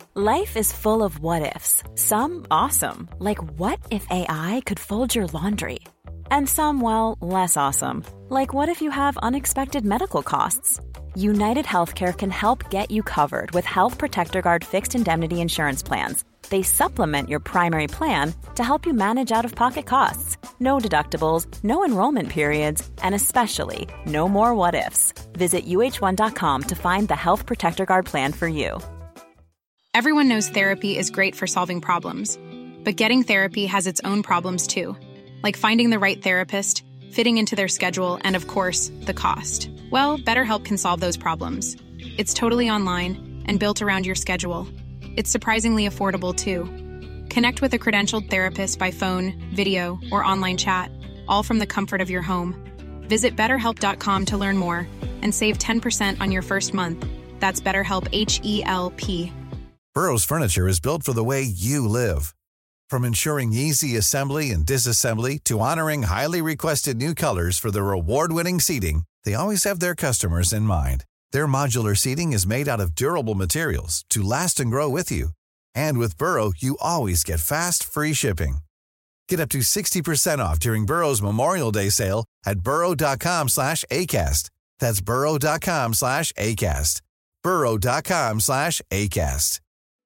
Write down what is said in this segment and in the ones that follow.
Life is full of what-ifs. Some awesome, like what if AI could fold your laundry? And some, well, less awesome, like what if you have unexpected medical costs? United Healthcare can help get you covered with Health Protector Guard fixed indemnity insurance plans. They supplement your primary plan to help you manage out-of-pocket costs. No deductibles, no enrollment periods, and especially no more what-ifs. Visit uh1.com to find the Health Protector Guard plan for you. Everyone knows therapy is great for solving problems, but getting therapy has its own problems too, like finding the right therapist, fitting into their schedule, and of course, the cost. Well, BetterHelp can solve those problems. It's totally online and built around your schedule. It's surprisingly affordable too. Connect with a credentialed therapist by phone, video, or online chat, all from the comfort of your home. Visit BetterHelp.com to learn more and save 10% on your first month. That's BetterHelp, H-E-L-P. Burrow's furniture is built for the way you live. From ensuring easy assembly and disassembly to honoring highly requested new colors for their award-winning seating, they always have their customers in mind. Their modular seating is made out of durable materials to last and grow with you. And with Burrow, you always get fast, free shipping. Get up to 60% off during Burrow's Memorial Day sale at burrow.com/ACAST. That's burrow.com/ACAST. burrow.com/ACAST.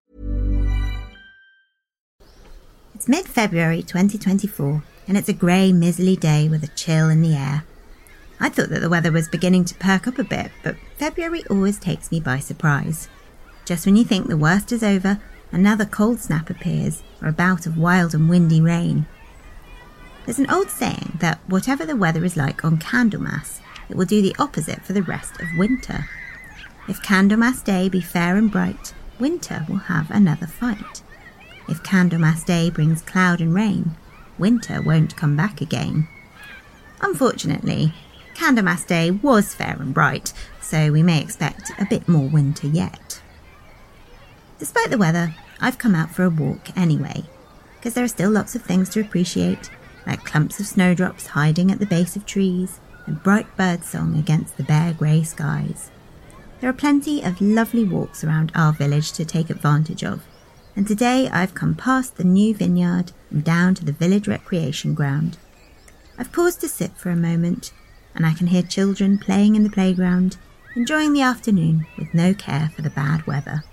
It's mid-February 2024, and it's a grey, miserly day with a chill in the air. I thought that the weather was beginning to perk up a bit, but February always takes me by surprise. Just when you think the worst is over, another cold snap appears, or a bout of wild and windy rain. There's an old saying that whatever the weather is like on Candlemas, it will do the opposite for the rest of winter. If Candlemas Day be fair and bright, winter will have another fight. If Candlemas Day brings cloud and rain, winter won't come back again. Unfortunately, Candlemas Day was fair and bright, so we may expect a bit more winter yet. Despite the weather, I've come out for a walk anyway, because there are still lots of things to appreciate, like clumps of snowdrops hiding at the base of trees and bright birdsong against the bare grey skies. There are plenty of lovely walks around our village to take advantage of, and today I've come past the new vineyard and down to the village recreation ground. I've paused to sit for a moment, and I can hear children playing in the playground, enjoying the afternoon with no care for the bad weather.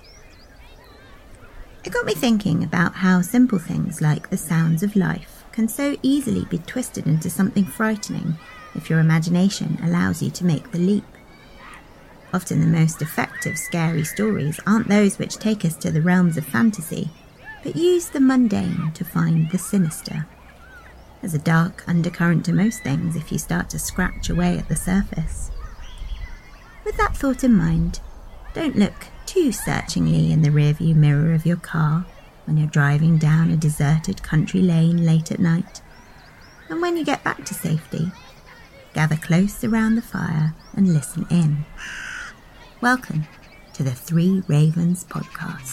It got me thinking about how simple things like the sounds of life can so easily be twisted into something frightening if your imagination allows you to make the leap. Often the most effective scary stories aren't those which take us to the realms of fantasy, but use the mundane to find the sinister. There's a dark undercurrent to most things if you start to scratch away at the surface. With that thought in mind, don't look too searchingly in the rearview mirror of your car when you're driving down a deserted country lane late at night. And when you get back to safety, gather close around the fire and listen in. Welcome to the Three Ravens podcast.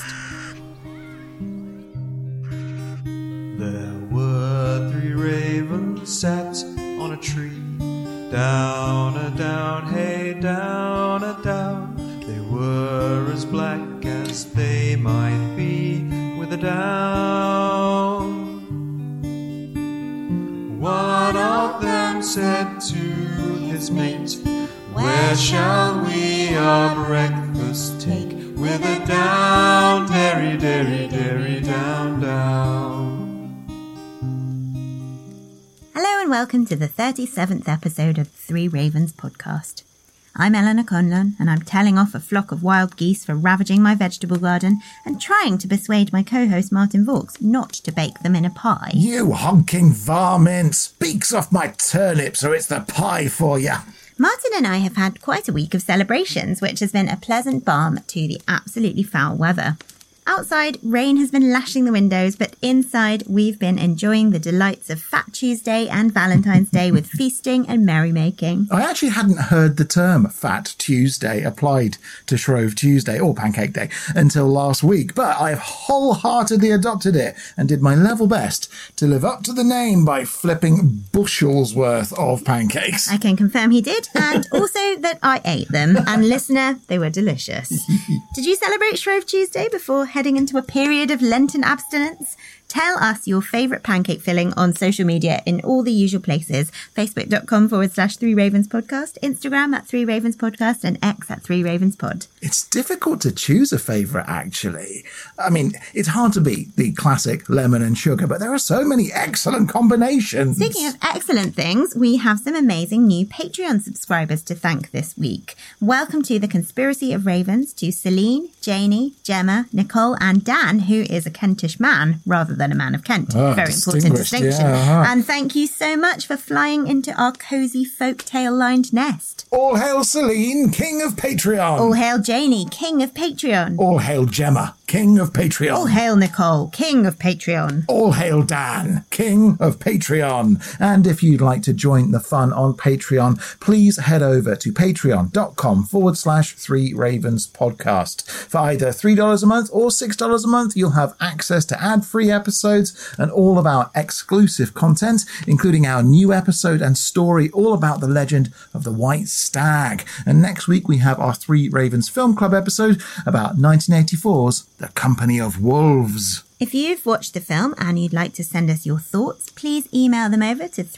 There were three ravens sat on a tree, down a down, hey down a down. They were as black as they might be with a down. One of them said to his mate, "Where shall we our breakfast take? With a down, derry, derry, derry, down, down." Hello and welcome to the 37th episode of the Three Ravens podcast. I'm Eleanor Conlon, and I'm telling off a flock of wild geese for ravaging my vegetable garden and trying to persuade my co-host Martin Vaux not to bake them in a pie. You honking varmint! Speaks off my turnips or it's the pie for ya! Martin and I have had quite a week of celebrations, which has been a pleasant balm to the absolutely foul weather. Outside, rain has been lashing the windows, but inside, we've been enjoying the delights of Fat Tuesday and Valentine's Day with feasting and merrymaking. I actually hadn't heard the term Fat Tuesday applied to Shrove Tuesday or Pancake Day until last week, but I've wholeheartedly adopted it and did my level best to live up to the name by flipping bushels worth of pancakes. I can confirm he did, and also that I ate them, and listener, they were delicious. Did you celebrate Shrove Tuesday before heading into a period of Lenten abstinence? Tell us your favourite pancake filling on social media in all the usual places. Facebook.com/3 Ravens Podcast, Instagram at 3 Ravens Podcast, and X at 3 Ravens Pod. It's difficult to choose a favourite, actually. I mean, it's hard to beat the classic lemon and sugar, but there are so many excellent combinations. Speaking of excellent things, we have some amazing new Patreon subscribers to thank this week. Welcome to the Conspiracy of Ravens to Celine, Janie, Gemma, Nicole, and Dan, who is a Kentish man rather than a man of Kent. Very important distinction. Yeah, And thank you so much for flying into our cosy folktale-lined nest. All hail Celine, King of Patreon. All hail Janie, King of Patreon. All hail Gemma, King of Patreon. All hail Nicole, King of Patreon. All hail Dan, King of Patreon. And if you'd like to join the fun on Patreon, please head over to patreon.com/3 Ravens Podcast. For either $3 a month or $6 a month, you'll have access to ad-free episodes and all of our exclusive content, including our new episode and story all about the legend of the White Stag. And next week we have our 3 Ravens Film Club episode about 1984's The Company of Wolves. If you've watched the film and you'd like to send us your thoughts, please email them over to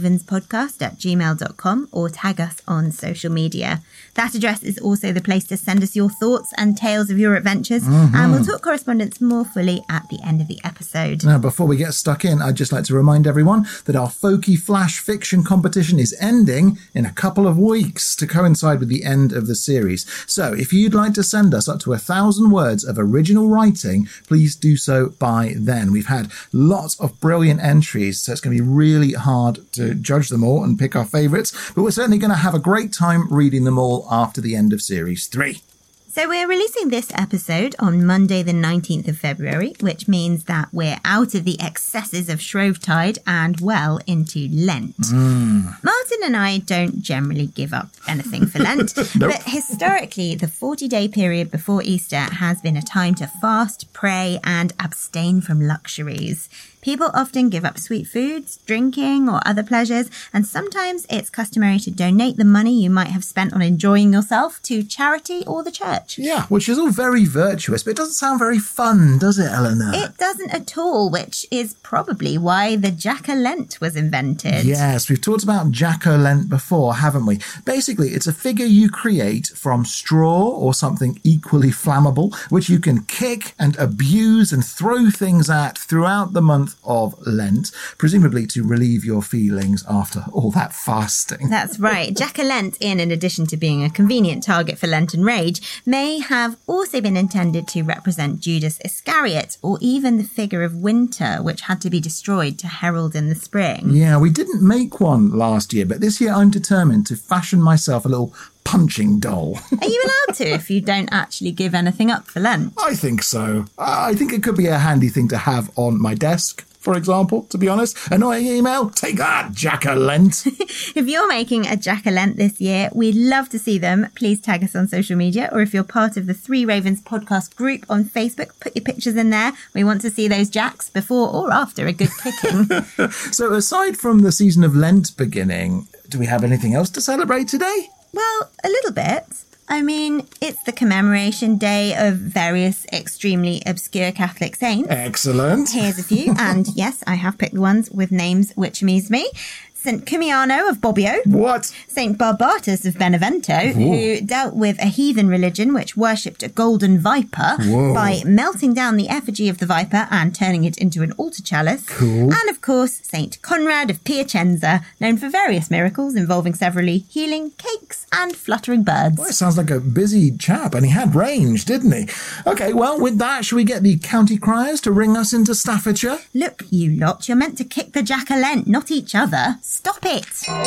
3ravenspodcast@gmail.com or tag us on social media. That address is also the place to send us your thoughts and tales of your adventures, and we'll talk correspondence more fully at the end of the episode. Now, before we get stuck in, I'd just like to remind everyone that our Folky Flash fiction competition is ending in a couple of weeks to coincide with the end of the series. So if you'd like to send us up to 1,000 words of original writing, please do so by then. We've had lots of brilliant entries, so it's going to be really hard to judge them all and pick our favourites, but we're certainly going to have a great time reading them all after the end of Series 3. So we're releasing this episode on Monday the 19th of February, which means that we're out of the excesses of Shrovetide and well into Lent. Martin and I don't generally give up anything for Lent, but historically the 40-day period before Easter has been a time to fast, pray and abstain from luxuries. People often give up sweet foods, drinking or other pleasures, and sometimes it's customary to donate the money you might have spent on enjoying yourself to charity or the church. Yeah, which is all very virtuous, but it doesn't sound very fun, does it, Eleanor? It doesn't at all, which is probably why the Jack-o'-lent was invented. Yes, we've talked about Jack-o'-lent before, haven't we? Basically, it's a figure you create from straw or something equally flammable, which you can kick and abuse and throw things at throughout the month of Lent, presumably to relieve your feelings after all that fasting. That's right. Jack-o'-lent, in addition to being a convenient target for Lenten rage, may have also been intended to represent Judas Iscariot, or even the figure of Winter, which had to be destroyed to herald in the spring. Yeah, we didn't make one last year, but this year I'm determined to fashion myself a little punching doll. Are you allowed to if you don't actually give anything up for Lent? I think so. I think it could be a handy thing to have on my desk, for example, to be honest. Annoying email? Take that, Jack-o'-lent. If you're making a Jack-o'-lent this year, we'd love to see them. Please tag us on social media, or if you're part of the 3 Ravens podcast group on Facebook, put your pictures in there. We want to see those Jacks before or after a good picking. So aside from the season of Lent beginning, do we have anything else to celebrate today? Well, a little bit. I mean, it's the commemoration day of various extremely obscure Catholic saints. Excellent. Here's a few, and yes, I have picked ones with names which amuse me. St. Cumiano of Bobbio. What? St. Barbatus of Benevento, who dealt with a heathen religion which worshipped a golden viper by melting down the effigy of the viper and turning it into an altar chalice. Cool. And of course, St. Conrad of Piacenza, known for various miracles involving severally healing, cakes and fluttering birds. Well, it sounds like a busy chap, and he had range, didn't he? Okay, well, with that, shall we get the county criers to ring us into Staffordshire? Look, you lot, you're meant to kick the Jack-o'-lent, not each other. Stop it!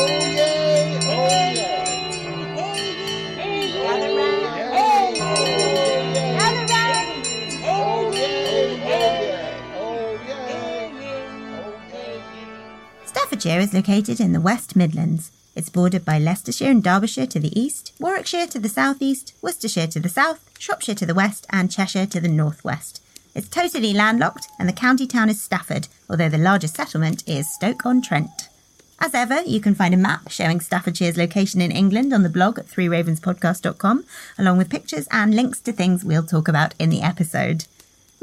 Staffordshire is located in the West Midlands. It's bordered by Leicestershire and Derbyshire to the east, Warwickshire to the southeast, Worcestershire to the south, Shropshire to the west and Cheshire to the northwest. It's totally landlocked and the county town is Stafford, although the largest settlement is Stoke-on-Trent. As ever, you can find a map showing Staffordshire's location in England on the blog at 3ravenspodcast.com, along with pictures and links to things we'll talk about in the episode.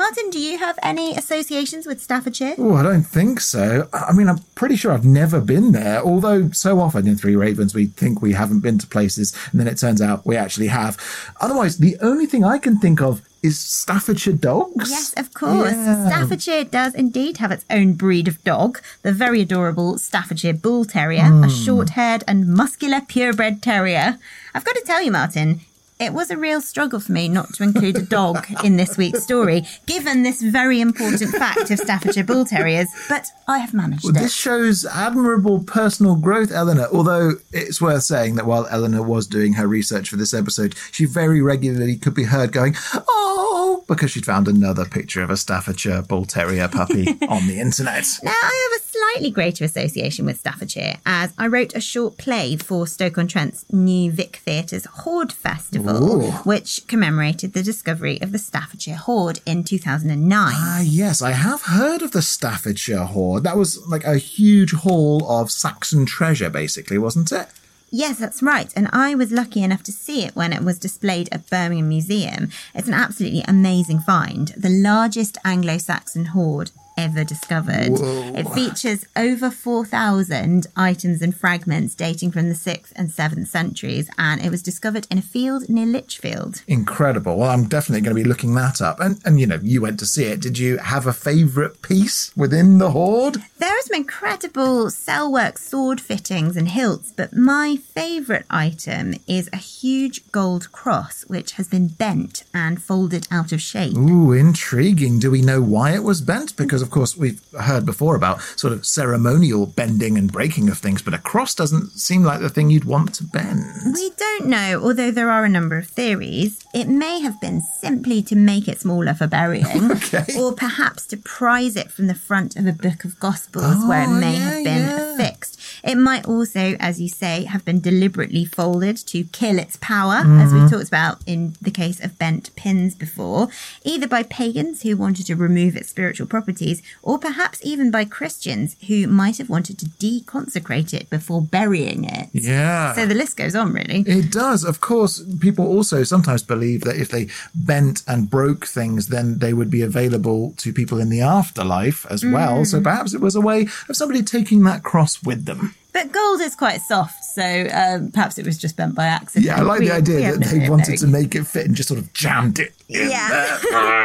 Martin, do you have any associations with Staffordshire? Oh, I don't think so. I mean, I'm pretty sure I've never been there, although so often in Three Ravens we think we haven't been to places, and then it turns out we actually have. Otherwise, the only thing I can think of is Staffordshire dogs. Yes, of course. Yeah. Staffordshire does indeed have its own breed of dog, the very adorable Staffordshire Bull Terrier, a short-haired and muscular purebred terrier. I've got to tell you, Martin, it was a real struggle for me not to include a dog in this week's story, given this very important fact of Staffordshire Bull Terriers, but I have managed it. This shows admirable personal growth, Eleanor, although it's worth saying that while Eleanor was doing her research for this episode, she very regularly could be heard going, "Oh," because she'd found another picture of a Staffordshire Bull Terrier puppy on the internet. Now, I have a slightly greater association with Staffordshire, as I wrote a short play for Stoke-on-Trent's New Vic Theatre's Hoard Festival, which commemorated the discovery of the Staffordshire Hoard in 2009. Ah, yes, I have heard of the Staffordshire Hoard. That was like a huge haul of Saxon treasure, basically, wasn't it? Yes, that's right. And I was lucky enough to see it when it was displayed at Birmingham Museum. It's an absolutely amazing find. The largest Anglo-Saxon hoard ever discovered. Whoa. It features over 4,000 items and fragments dating from the 6th and 7th centuries, and it was discovered in a field near Lichfield. Incredible. Well, I'm definitely going to be looking that up. And you know, you went to see it. Did you have a favourite piece within the hoard? There are some incredible cellwork sword fittings and hilts, but my favourite item is a huge gold cross which has been bent and folded out of shape. Ooh, intriguing. Do we know why it was bent? Because, of course, we've heard before about sort of ceremonial bending and breaking of things, but a cross doesn't seem like the thing you'd want to bend. We don't know, although there are a number of theories. It may have been simply to make it smaller for burying, Okay. or perhaps to prise it from the front of a book of Gospels where it may have been affixed. It might also, as you say, have been deliberately folded to kill its power, as we've talked about in the case of bent pins before, either by pagans who wanted to remove its spiritual properties, or perhaps even by Christians who might have wanted to deconsecrate it before burying it. Yeah. So the list goes on, really. It does. Of course, people also sometimes believe that if they bent and broke things, then they would be available to people in the afterlife as well. So perhaps it was a way of somebody taking that cross with them. But gold is quite soft, so perhaps it was just bent by accident. Yeah, I like the idea that they no wanted to knowing. make it fit and just sort of jammed it in there.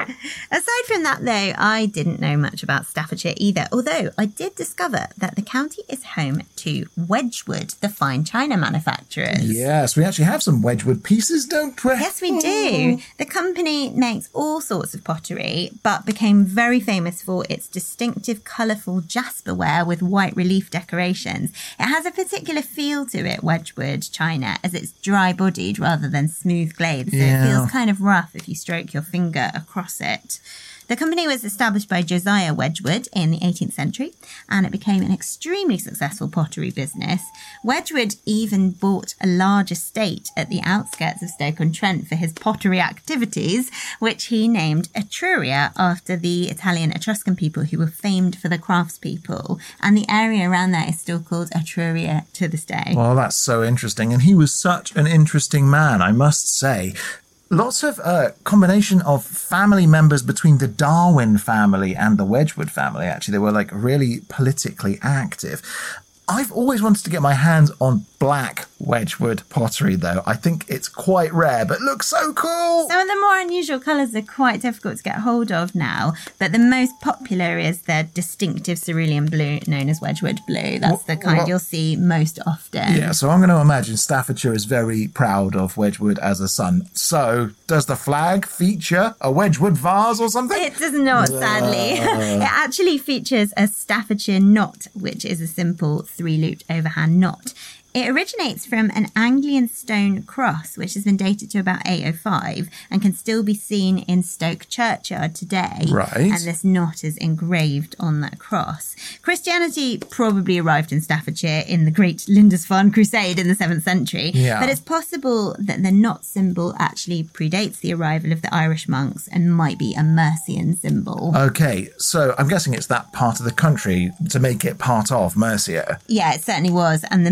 Aside from that, though, I didn't know much about Staffordshire either, although I did discover that the county is home to Wedgwood, the fine china manufacturers. Yes, we actually have some Wedgwood pieces, don't we? Yes, we do. The company makes all sorts of pottery, but became very famous for its distinctive, colourful jasperware with white relief decorations. It has a particular feel to it, Wedgwood china, as it's dry-bodied rather than smooth glazed, so it feels kind of rough if you stroke your finger across it. The company was established by Josiah Wedgwood in the 18th century, and it became an extremely successful pottery business. Wedgwood even bought a large estate at the outskirts of Stoke-on-Trent for his pottery activities, which he named Etruria after the Italian Etruscan people who were famed for their craftspeople, and the area around there is still called Etruria to this day. Well, that's so interesting. And he was such an interesting man, I must say. Lots of combination of family members between the Darwin family and the Wedgwood family. Actually, they were like really politically active. I've always wanted to get my hands on black Wedgwood pottery, though. I think it's quite rare, but looks so cool. Some of the more unusual colours are quite difficult to get hold of now, but the most popular is their distinctive cerulean blue, known as Wedgwood blue. That's the kind you'll see most often. Yeah, so I'm going to imagine Staffordshire is very proud of Wedgwood as a son. So, does the flag feature a Wedgwood vase or something? It does not, sadly. It actually features a Staffordshire knot, which is a simple three-looped overhand knot. It originates from an Anglian stone cross, which has been dated to about 805 and can still be seen in Stoke Churchyard today. Right. And this knot is engraved on that cross. Christianity probably arrived in Staffordshire in the Great Lindisfarne Crusade in the 7th century. Yeah. But it's possible that the knot symbol actually predates the arrival of the Irish monks and might be a Mercian symbol. Okay, so I'm guessing it's that part of the country to make it part of Mercia. Yeah, it certainly was. And the Mercians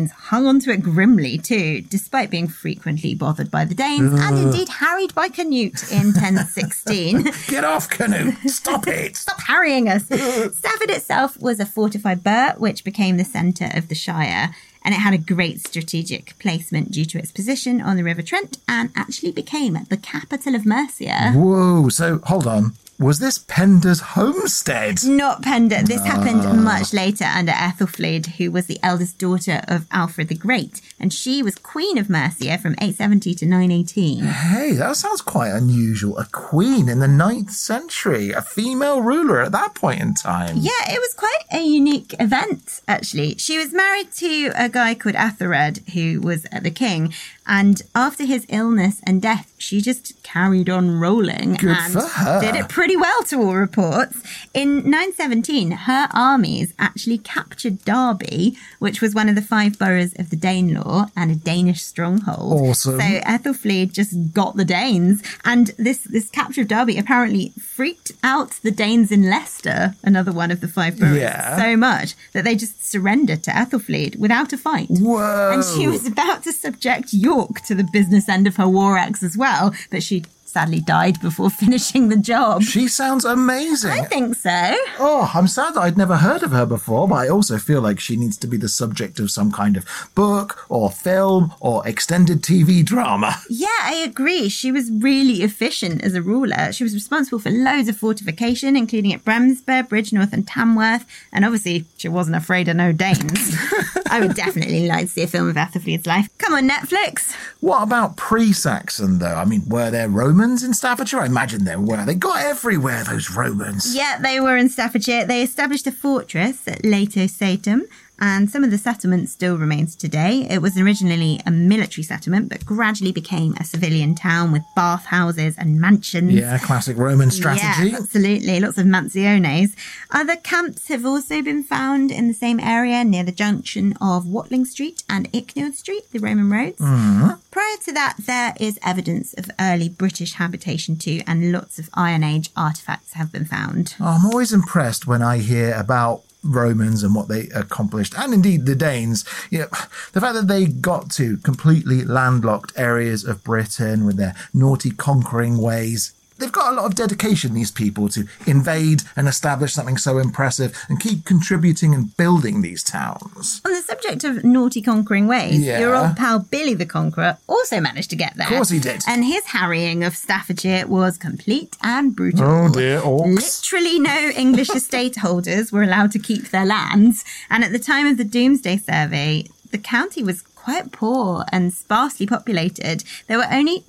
Danes hung onto it grimly too, despite being frequently bothered by the Danes and indeed harried by Canute in 1016. Get off, Canute! Stop it! Stop harrying us! Stafford itself was a fortified burh, which became the centre of the Shire, and it had a great strategic placement due to its position on the River Trent and actually became the capital of Mercia. Whoa, so hold on. Was this Penda's homestead? Not Penda. This happened much later under Ethelfled, who was the eldest daughter of Alfred the Great, and she was Queen of Mercia from 870 to 918. Hey, that sounds quite unusual. A queen in the 9th century, a female ruler at that point in time. Yeah, it was quite a unique event, actually. She was married to a guy called Athelred, who was the king, and after his illness and death, she just carried on rolling. Good and for her. Did it pretty well to all reports. In 917, her armies actually captured Derby, which was one of the 5 boroughs of the Danelaw and a Danish stronghold. Awesome. So Ethelfled just got the Danes, and this capture of Derby apparently freaked out the Danes in Leicester, another one of the 5 boroughs, so much that they just surrendered to Ethelfled without a fight. Whoa. And she was about to subject York to the business end of her war axe as well, but she sadly died before finishing the job. She sounds amazing. I think so. Oh, I'm sad that I'd never heard of her before, but I also feel like she needs to be the subject of some kind of book or film or extended TV drama. Yeah, I agree. She was really efficient as a ruler. She was responsible for loads of fortification, including at Bremsburg, Bridgnorth and Tamworth, and obviously she wasn't afraid of no Danes. I would definitely like to see a film of Ethelfled's life. Come on, Netflix. What about pre-Saxon, though? I mean, were there Romans in Staffordshire? I imagine there were. They got everywhere, those Romans. Yeah, they were in Staffordshire. They established a fortress at Lato Satum, and some of the settlement still remains today. It was originally a military settlement, but gradually became a civilian town with bathhouses and mansions. Yeah, classic Roman strategy. Yeah, absolutely. Lots of mansiones. Other camps have also been found in the same area near the junction of Watling Street and Icknield Street, the Roman roads. Prior to that, there is evidence of early British habitation too, and lots of Iron Age artefacts have been found. I'm always impressed when I hear about Romans and what they accomplished, and indeed the Danes. You know, the fact that they got to completely landlocked areas of Britain with their naughty conquering ways. They've got a lot of dedication, these people, to invade and establish something so impressive and keep contributing and building these towns. On the subject of naughty conquering ways, your old pal Billy the Conqueror also managed to get there. Of course he did. And his harrying of Staffordshire was complete and brutal. Oh dear, orcs. Literally no English estate holders were allowed to keep their lands. And at the time of the Doomsday Survey, the county was quite poor and sparsely populated. There were only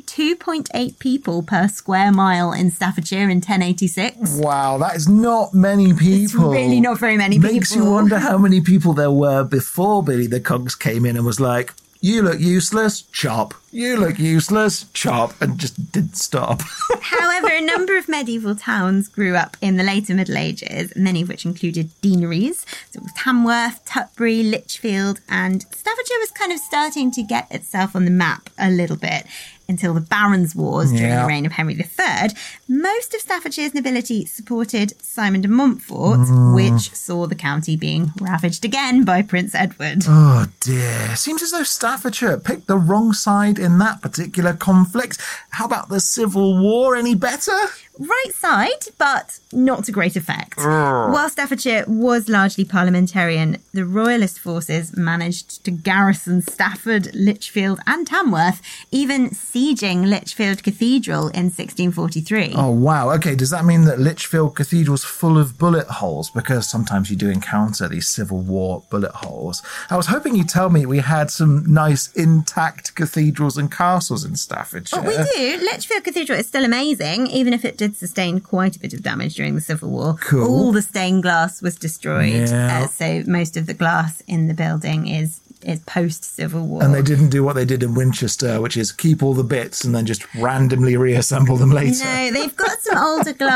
2.8 people per square mile in Staffordshire in 1086. Wow, that is not many people. It's really not very many people. Makes you wonder how many people there were before Billy the Conks came in and was like, you look useless, chop. You look useless, chop, and just didn't stop. However, a number of medieval towns grew up in the later Middle Ages, many of which included deaneries. So it was Tamworth, Tutbury, Lichfield, and Staffordshire was kind of starting to get itself on the map a little bit until the Barons' Wars during the reign of Henry III. Most of Staffordshire's nobility supported Simon de Montfort, which saw the county being ravaged again by Prince Edward. Oh dear. Seems as though Staffordshire picked the wrong side in that particular conflict. How about the Civil War? Any better? Right side, but not to great effect. While Staffordshire was largely parliamentarian, the royalist forces managed to garrison Stafford, Lichfield and Tamworth, even sieging Lichfield Cathedral in 1643. Oh, wow. Okay, does that mean that Lichfield Cathedral's full of bullet holes? Because sometimes you do encounter these Civil War bullet holes. I was hoping you'd tell me we had some nice intact cathedrals and castles in Staffordshire. Well, we do. Lichfield Cathedral is still amazing, even if it did sustain quite a bit of damage during the Civil War. Cool. All the stained glass was destroyed. Yeah. So most of the glass in the building is post-Civil War. And they didn't do what they did in Winchester, which is keep all the bits and then just randomly reassemble them later. No, they've got some older glass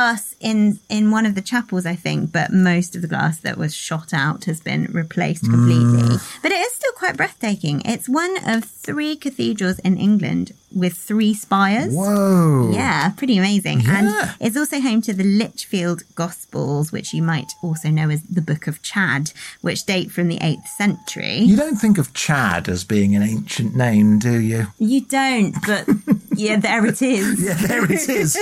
in one of the chapels, I think, but most of the glass that was shot out has been replaced completely. But it is still quite breathtaking. It's one of 3 cathedrals in England with 3 spires. Whoa. Yeah, pretty amazing. Yeah. And it's also home to the Lichfield Gospels, which you might also know as the Book of Chad, which date from the 8th century. You don't think of Chad as being an ancient name, do you? You don't, but yeah, there it is. Yeah, there it is.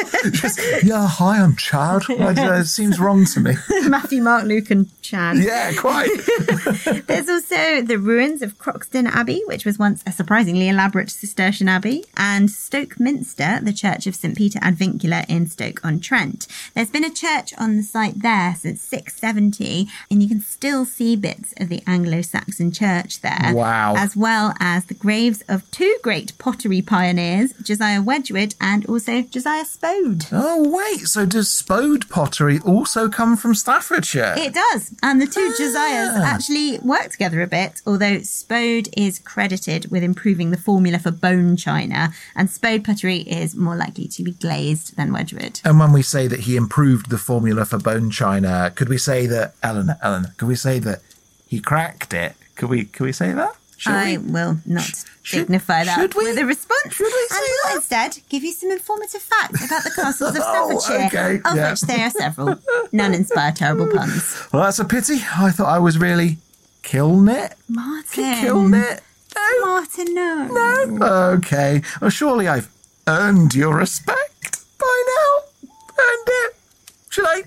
Hi, I'm Chad. It seems wrong to me. Matthew, Mark, Luke and Chad. Yeah, quite. There's also the ruins of Croxton Abbey, which was once a surprisingly elaborate Cistercian abbey, and Stoke Minster, the Church of St Peter ad Vincula in Stoke-on-Trent. There's been a church on the site there since 670, and you can still see bits of the Anglo-Saxon church there. Wow. As well as the graves of 2 great pottery pioneers, Josiah Wedgwood and also Josiah Spode. Oh, wait. So does Spode pottery also come from Staffordshire? It does. And the 2 Josiahs actually work together a bit, although Spode is credited with improving the formula for bone china, and Spode pottery is more likely to be glazed than Wedgwood. And when we say that he improved the formula for bone china, could we say that, Eleanor, could we say that he cracked it? Could we say that? I will not dignify that with a response. Should we say and that? will instead give you some informative facts about the castles of Staffordshire, of which there are several. None inspire terrible puns. Well, that's a pity. I thought I was really killing it. Martin. Killing it? No. Martin, no. No? Okay. Well, surely I've earned your respect by now. Earned it. Should I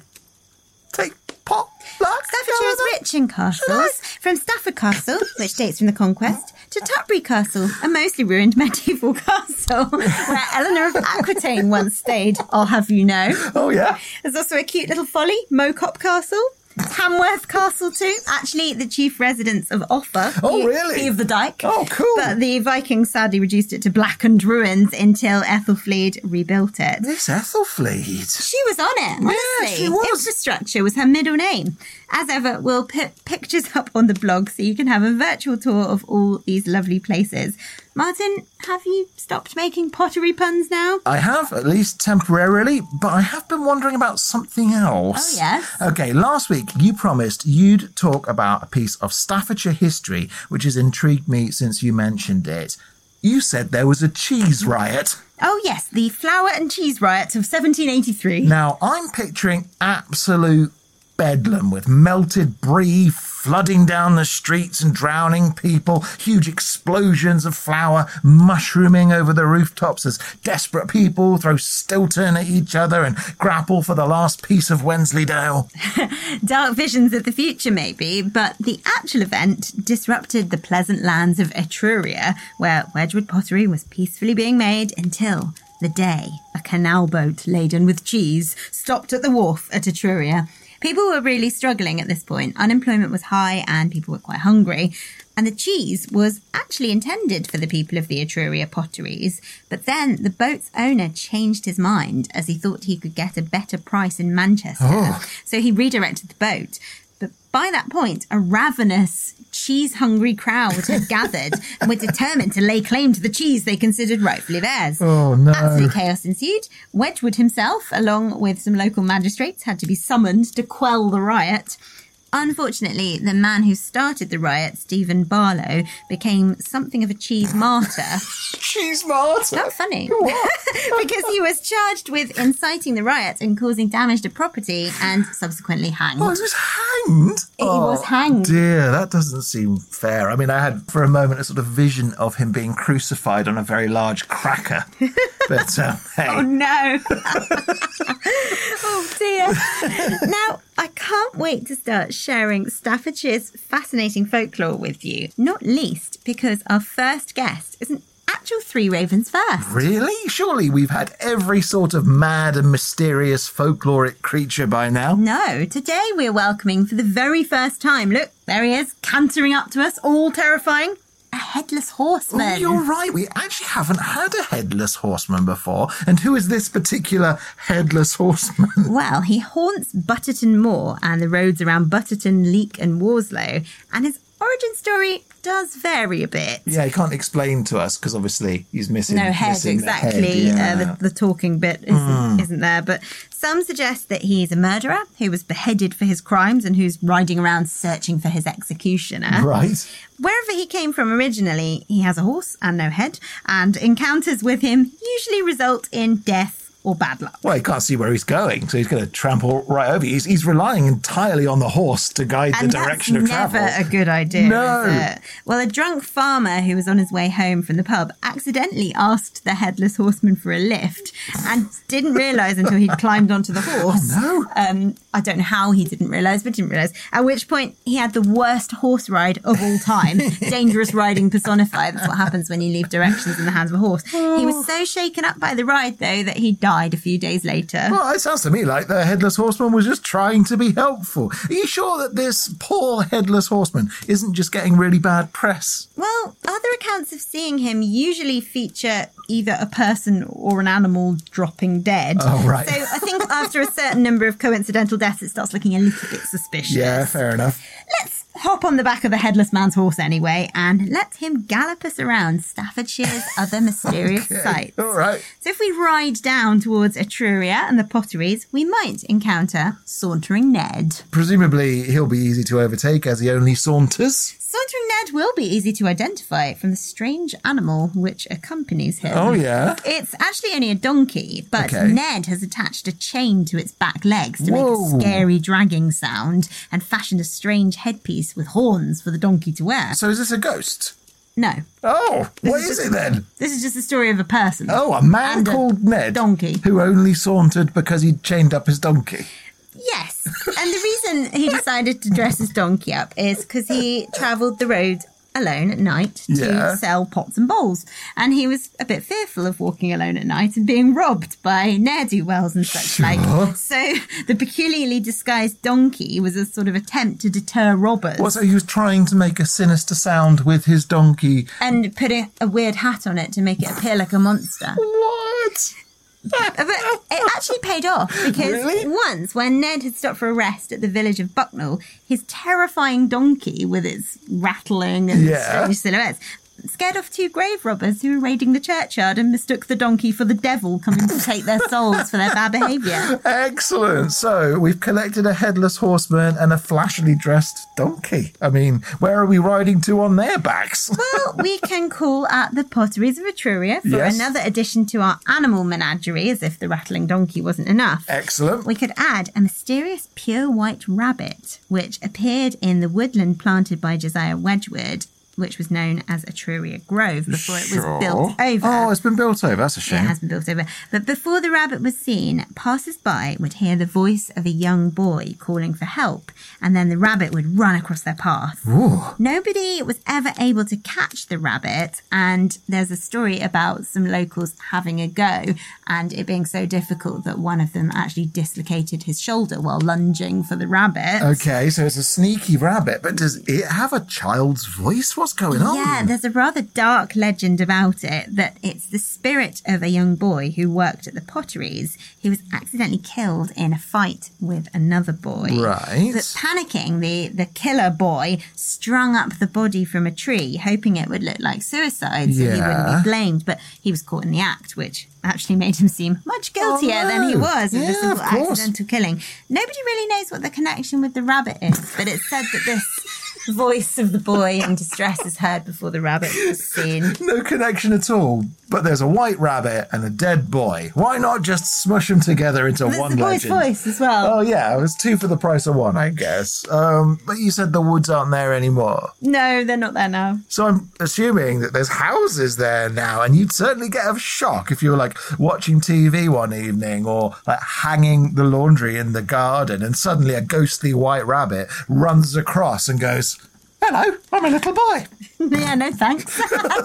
take pot? Staffordshire is rich in castles, from Stafford Castle, which dates from the Conquest, to Tutbury Castle, a mostly ruined medieval castle where Eleanor of Aquitaine once stayed, I'll have you know. Oh, yeah? There's also a cute little folly, Mocop Castle. Tamworth Castle too. Actually, the chief residence of Offa. Oh, really? He of the Dyke. Oh, cool. But the Vikings sadly reduced it to blackened ruins until Ethelfled rebuilt it. This Ethelfled. She was on it, honestly. Yeah, she was. Infrastructure was her middle name. As ever, we'll put pictures up on the blog so you can have a virtual tour of all these lovely places. Martin, have you stopped making pottery puns now? I have, at least temporarily, but I have been wondering about something else. Oh, yes? Okay, last week you promised you'd talk about a piece of Staffordshire history which has intrigued me since you mentioned it. You said there was a cheese riot. Oh, yes, the flour and cheese riot of 1783. Now, I'm picturing absolute bedlam with melted brie flooding down the streets and drowning people, huge explosions of flour mushrooming over the rooftops as desperate people throw Stilton at each other and grapple for the last piece of Wensleydale. Dark visions of the future, maybe, but the actual event disrupted the pleasant lands of Etruria, where Wedgwood pottery was peacefully being made until the day a canal boat laden with cheese stopped at the wharf at Etruria. People were really struggling at this point. Unemployment was high and people were quite hungry. And the cheese was actually intended for the people of the Etruria potteries. But then the boat's owner changed his mind as he thought he could get a better price in Manchester. Oh. So he redirected the boat. But by that point, a ravenous, cheese-hungry crowd had gathered and were determined to lay claim to the cheese they considered rightfully theirs. Oh, no. Absolute chaos ensued. Wedgwood himself, along with some local magistrates, had to be summoned to quell the riot. Unfortunately, the man who started the riot, Stephen Barlow, became something of a cheese martyr. Cheese martyr? Not funny. Because he was charged with inciting the riot and causing damage to property and subsequently hanged. Oh, he was hanged? He was hanged. Dear, that doesn't seem fair. I mean, I had for a moment a sort of vision of him being crucified on a very large cracker. But, hey. Oh, no. Oh, dear. Now, I can't wait to start sharing Staffordshire's fascinating folklore with you, not least because our first guest is an actual Three Ravens first. Really? Surely we've had every sort of mad and mysterious folkloric creature by now. No, today we're welcoming for the very first time, look, there he is, cantering up to us, all terrifying, a headless horseman. Oh, you're right. We actually haven't had a headless horseman before. And who is this particular headless horseman? Well, he haunts Butterton Moor and the roads around Butterton, Leek and Worslow, and his origin story does vary a bit. Yeah, he can't explain to us because obviously he's missing No head, missing the exactly. head, yeah. The talking bit isn't there. But some suggest that he's a murderer who was beheaded for his crimes and who's riding around searching for his executioner. Right. Wherever he came from originally, he has a horse and no head, and encounters with him usually result in death or bad luck. Well, he can't see where he's going, so he's going to trample right over you. He's relying entirely on the horse to guide the direction of travel. That's never a good idea, No. is it? Well, a drunk farmer who was on his way home from the pub accidentally asked the Headless Horseman for a lift and didn't realise until he'd climbed onto the horse. Oh, no. I don't know how he didn't realise, but didn't realise. At which point, he had the worst horse ride of all time. Dangerous riding personified. That's what happens when you leave directions in the hands of a horse. He was so shaken up by the ride, though, that he died a few days later. Well, it sounds to me like the Headless Horseman was just trying to be helpful. Are you sure that this poor Headless Horseman isn't just getting really bad press? Well, other accounts of seeing him usually feature either a person or an animal dropping dead. Oh, right. So I think after a certain number of coincidental deaths, it starts looking a little bit suspicious. Yeah, fair enough. Let's hop on the back of the Headless Man's horse anyway and let him gallop us around Staffordshire's other mysterious sites. All right. So if we ride down towards Etruria and the Potteries, we might encounter Sauntering Ned. Presumably he'll be easy to overtake as he only saunters. Sauntering Ned will be easy to identify from the strange animal which accompanies him. Oh, yeah? It's actually only a donkey, but Okay. Ned has attached a chain to its back legs to make Whoa. a scary dragging sound and fashioned a strange headpiece with horns for the donkey to wear. So is this a ghost? No, Oh, what is it then? this is just the story of a person. Oh, a man And a called Ned. donkey. Who only sauntered because he'd chained up his donkey. Yes, and the reason he decided to dress his donkey up is because he travelled the road alone at night to Yeah. sell pots and bowls. And he was a bit fearful of walking alone at night and being robbed by ne'er-do-wells and such Sure. like. So the peculiarly disguised donkey was a sort of attempt to deter robbers. Well, so he was trying to make a sinister sound with his donkey. And put a weird hat on it to make it appear like a monster. What? But it actually paid off because Really? once when Ned had stopped for a rest at the village of Bucknell, his terrifying donkey with its rattling and Yeah. strange silhouettes scared off two grave robbers who were raiding the churchyard and mistook the donkey for the devil coming to take their souls for their bad behaviour. Excellent. So we've collected a headless horseman and a flashily dressed donkey. I mean, where are we riding to on their backs? Well, we can call at the Potteries of Etruria for Yes. another addition to our animal menagerie, as if the rattling donkey wasn't enough. Excellent. We could add a mysterious pure white rabbit, which appeared in the woodland planted by Josiah Wedgwood, which was known as Etruria Grove before it was built over. Oh, it's been built over. That's a It shame. has been built over. But before the rabbit was seen, passers-by would hear the voice of a young boy calling for help, and then the rabbit would run across their path. Ooh. Nobody was ever able to catch the rabbit, and there's a story about some locals having a go and it being so difficult that one of them actually dislocated his shoulder while lunging for the rabbit. Okay, so it's a sneaky rabbit, but does it have a child's voice? What's going on? Yeah, there's a rather dark legend about it that it's the spirit of a young boy who worked at the Potteries. He was accidentally killed in a fight with another boy. Right. But panicking, the killer boy strung up the body from a tree, hoping it would look like suicide so he wouldn't Yeah. be blamed. But he was caught in the act, which actually made him seem much guiltier than he was of this Yeah, little of course. accidental killing. Nobody really knows what the connection with the rabbit is, but it's said that this voice of the boy in distress is heard before the rabbit was seen. No connection at all. But there's a white rabbit and a dead boy. Why not just smush them together into There's one the boy's legend? voice as well. Oh, yeah, it was 2 for the price of 1, I guess. But you said the woods aren't there anymore. No, they're not there now. So I'm assuming that there's houses there now, and you'd certainly get a shock if you were, like, watching TV one evening or, like, hanging the laundry in the garden, and suddenly a ghostly white rabbit runs across and goes, "Hello, I'm a little boy. Yeah, no thanks.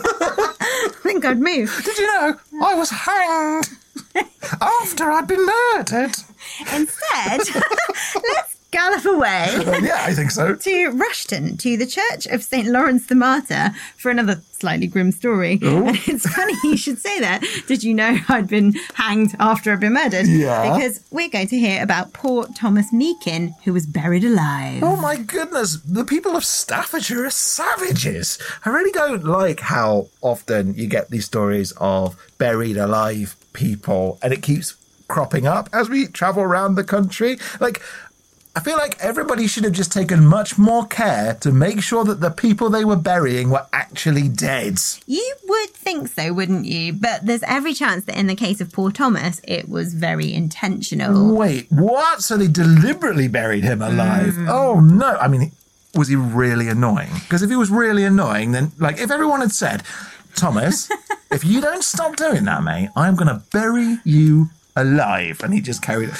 I think I'd move. Did you know I was hanged after I'd been murdered?" Instead, let's gallop step away. Yeah, I think so. To Rushton, to the Church of St. Lawrence the Martyr, for another slightly grim story. Ooh. And it's funny you should say that. Did you know I'd been hanged after I'd been murdered? Yeah. Because we're going to hear about poor Thomas Meakin, who was buried alive. Oh my goodness, the people of Staffordshire are savages. I really don't like how often you get these stories of buried alive people and it keeps cropping up as we travel around the country. Like, I feel like everybody should have just taken much more care to make sure that the people they were burying were actually dead. You would think so, wouldn't you? But there's every chance that in the case of poor Thomas, it was very intentional. Wait, what? So they deliberately buried him alive? Oh, no. I mean, was he really annoying? Because if he was really annoying, then, like, if everyone had said, Thomas, if you don't stop doing that, mate, I'm going to bury you alive. And he just carried,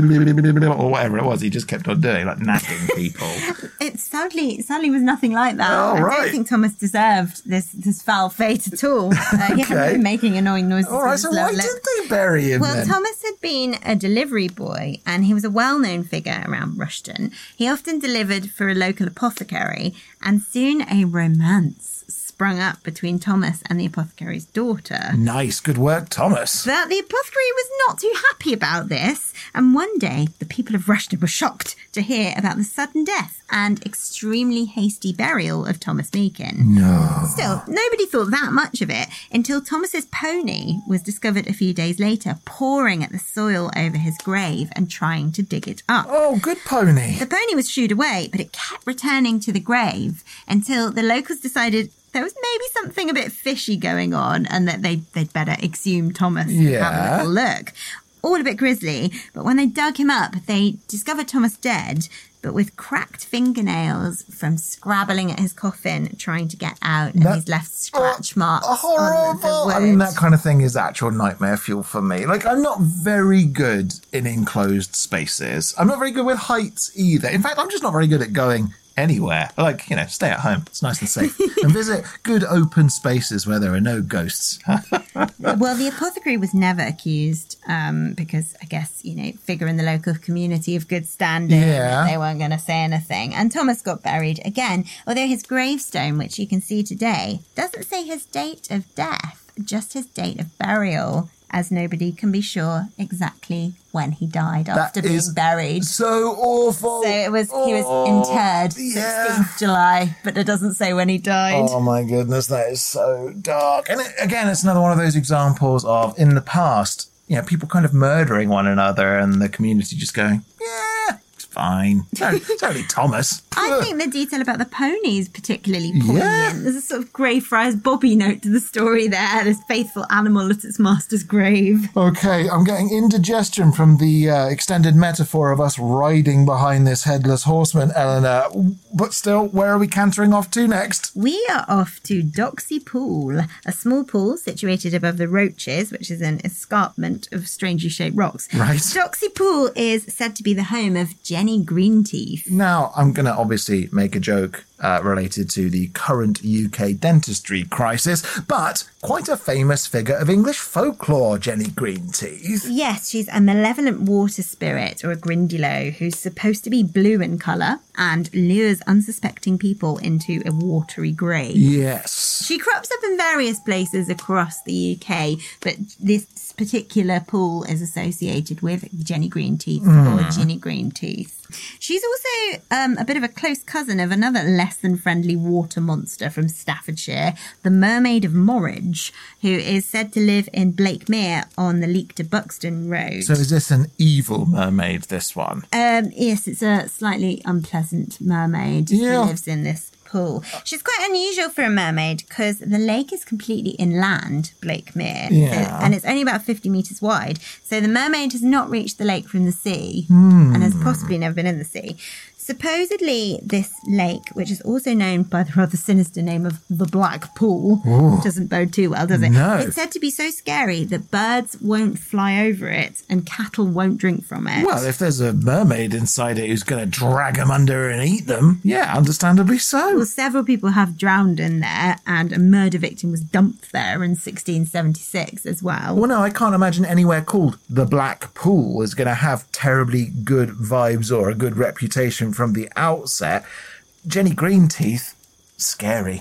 or whatever it was, he just kept on doing, like nagging people. It sadly was nothing like that. Oh, I right. don't think Thomas deserved this foul fate at all. He hadn't been making annoying noises. All right, so why did they bury him Well, then? Thomas had been a delivery boy and he was a well-known figure around Rushton. He often delivered for a local apothecary and soon a romance sprung up between Thomas and the apothecary's daughter. Nice, good work, Thomas. But the apothecary was not too happy about this, and one day the people of Rushton were shocked to hear about the sudden death and extremely hasty burial of Thomas Meakin. No. Still, nobody thought that much of it until Thomas's pony was discovered a few days later, pawing at the soil over his grave and trying to dig it up. Oh, good pony. The pony was shooed away, but it kept returning to the grave until the locals decided there was maybe something a bit fishy going on and that they'd better exhume Thomas and have a little look. All a bit grisly, but when they dug him up, they discovered Thomas dead, but with cracked fingernails from scrabbling at his coffin, trying to get out, and he's left scratch marks on the wood. I mean, that kind of thing is actual nightmare fuel for me. Like, I'm not very good in enclosed spaces. I'm not very good with heights either. In fact, I'm just not very good at going anywhere. Like, stay at home. It's nice and safe. And visit good open spaces where there are no ghosts. Well, the apothecary was never accused because I guess, figure in the local community of good standing. Yeah. They weren't going to say anything. And Thomas got buried again, although his gravestone, which you can see today, doesn't say his date of death, just his date of burial, as nobody can be sure exactly when he died after being buried. So awful. So he was interred 16th July, but it doesn't say when he died. Oh my goodness, that is so dark. And it's another one of those examples of, in the past, people kind of murdering one another and the community just going, yeah, it's fine. It's only Thomas. I think the detail about the pony is particularly poignant. Yeah. There's a sort of Greyfriars Bobby note to the story there. This faithful animal at its master's grave. Okay, I'm getting indigestion from the extended metaphor of us riding behind this headless horseman, Eleanor. But still, where are we cantering off to next? We are off to Doxey Pool, a small pool situated above the Roaches, which is an escarpment of strangely shaped rocks. Right. Doxey Pool is said to be the home of Jenny Greenteeth. Now, I'm going to obviously make a joke related to the current UK dentistry crisis, but quite a famous figure of English folklore, Jenny Greenteeth. Yes, she's a malevolent water spirit, or a Grindylow, who's supposed to be blue in colour and lures unsuspecting people into a watery grave. Yes. She crops up in various places across the UK, but this particular pool is associated with Jenny Greenteeth or Ginny Greenteeth. She's also a bit of a close cousin of another less than friendly water monster from Staffordshire, the Mermaid of Morridge, who is said to live in Blakemere on the Leek to Buxton Road. So is this an evil mermaid, this one? Yes, it's a slightly unpleasant mermaid who lives in this pool. She's quite unusual for a mermaid because the lake is completely inland, Blakemere, and it's only about 50 metres wide. So the mermaid has not reached the lake from the sea and has possibly never been in the sea. Supposedly, this lake, which is also known by the rather sinister name of the Black Pool, doesn't bode too well, does it? No. It's said to be so scary that birds won't fly over it and cattle won't drink from it. Well, if there's a mermaid inside it who's going to drag them under and eat them, yeah, understandably so. Well, several people have drowned in there, and a murder victim was dumped there in 1676 as well. Well, no, I can't imagine anywhere called the Black Pool is going to have terribly good vibes or a good reputation from the outset. Jenny Greenteeth, scary.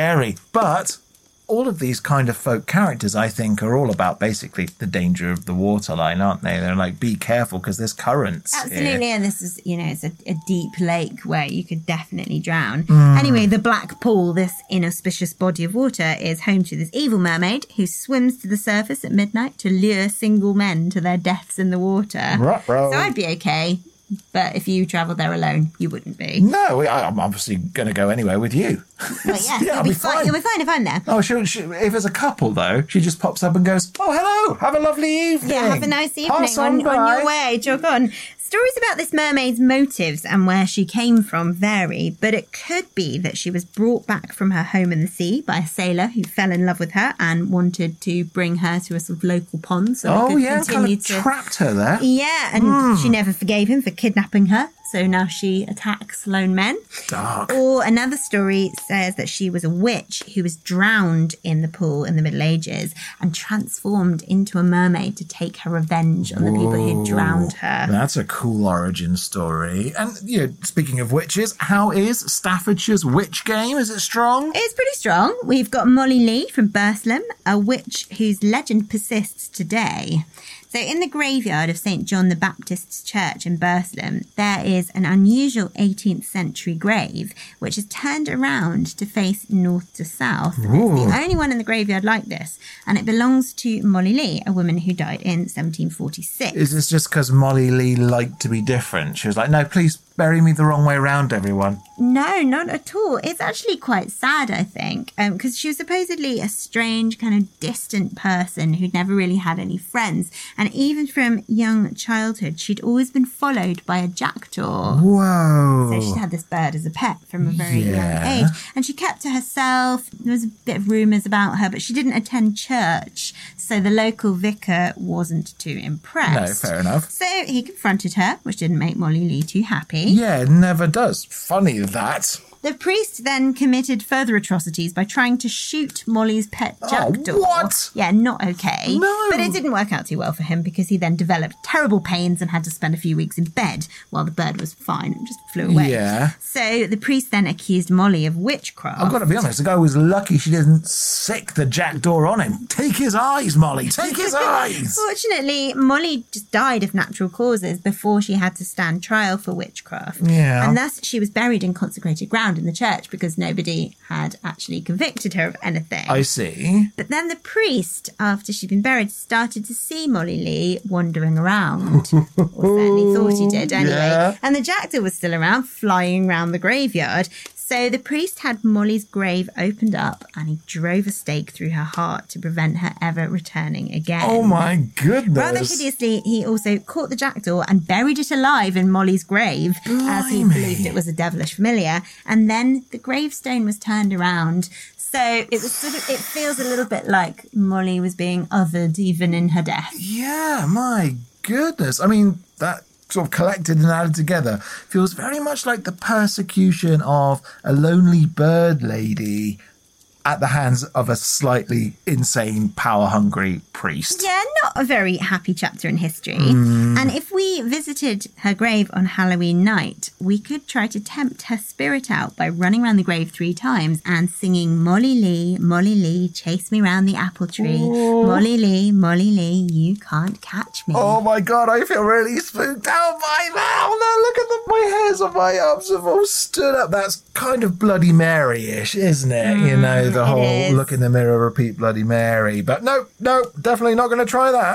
But all of these kind of folk characters, I think, are all about basically the danger of the waterline, aren't they? They're like, be careful because there's currents. Absolutely, here. and this is, it's a deep lake where you could definitely drown. Anyway, the Black Pool, this inauspicious body of water, is home to this evil mermaid who swims to the surface at midnight to lure single men to their deaths in the water. Ruh-roh. So I'd be okay. But if you travelled there alone, you wouldn't be. No, I'm obviously going to go anywhere with you. Well, yeah, Yeah, I'll be fine. You'll be fine if I'm there. Oh, if there's a couple, though, she just pops up and goes, oh, hello, have a lovely evening. Yeah, have a nice evening Pass on by. your way. Jog on. Stories about this mermaid's motives and where she came from vary, but it could be that she was brought back from her home in the sea by a sailor who fell in love with her and wanted to bring her to a sort of local pond. So kind of trapped her there. Yeah, and she never forgave him for kidnapping her. So now she attacks lone men. Dark. Or another story says that she was a witch who was drowned in the pool in the Middle Ages and transformed into a mermaid to take her revenge on the people who drowned her. That's a cool origin story. And, speaking of witches, how is Staffordshire's witch game? Is it strong? It's pretty strong. We've got Molly Lee from Burslem, a witch whose legend persists today. So in the graveyard of St. John the Baptist's Church in Burslem, there is an unusual 18th century grave, which is turned around to face north to south. It's the only one in the graveyard like this, and it belongs to Molly Lee, a woman who died in 1746. Is this just because Molly Lee liked to be different? She was like, no, please bury me the wrong way round, everyone. No, not at all. It's actually quite sad, I think, because she was supposedly a strange, kind of distant person who'd never really had any friends. And even from young childhood, she'd always been followed by a jackdaw. Whoa. So she'd had this bird as a pet from a very young age. And she kept to herself. There was a bit of rumours about her, but she didn't attend church. So the local vicar wasn't too impressed. No, fair enough. So he confronted her, which didn't make Molly Lee too happy. Yeah, it never does. Funny that. The priest then committed further atrocities by trying to shoot Molly's pet jackdaw. Oh, what? Yeah, not okay. No. But it didn't work out too well for him because he then developed terrible pains and had to spend a few weeks in bed while the bird was fine and just flew away. Yeah. So the priest then accused Molly of witchcraft. I've got to be honest, the guy was lucky she didn't sick the jackdaw on him. Take his eyes, Molly, take his eyes. Fortunately, Molly just died of natural causes before she had to stand trial for witchcraft. Yeah. And thus she was buried in consecrated ground in the church because nobody had actually convicted her of anything. I see. But then the priest, after she'd been buried, started to see Molly Lee wandering around. Or certainly thought he did anyway. Yeah. And the jackdaw was still around, flying around the graveyard. So the priest had Molly's grave opened up and he drove a stake through her heart to prevent her ever returning again. Oh my goodness. Rather hideously, he also caught the jackdaw and buried it alive in Molly's grave as he believed it was a devilish familiar. And then the gravestone was turned around. So it was it feels a little bit like Molly was being othered even in her death. Yeah, my goodness. I mean, that sort of collected and added together feels very much like the persecution of a lonely bird lady at the hands of a slightly insane, power-hungry priest. Yeah, not a very happy chapter in history. And if we visited her grave on Halloween night, we could try to tempt her spirit out by running around the grave 3 times and singing, Molly Lee, chase me round the apple tree. Molly Lee, you can't catch me. Oh my God, I feel really spooked out by that. Oh no, look at my hairs on my arms have all stood up. That's kind of Bloody Mary-ish, isn't it? You know, the whole is. look in the mirror, repeat Bloody Mary. But no, definitely not going to try that.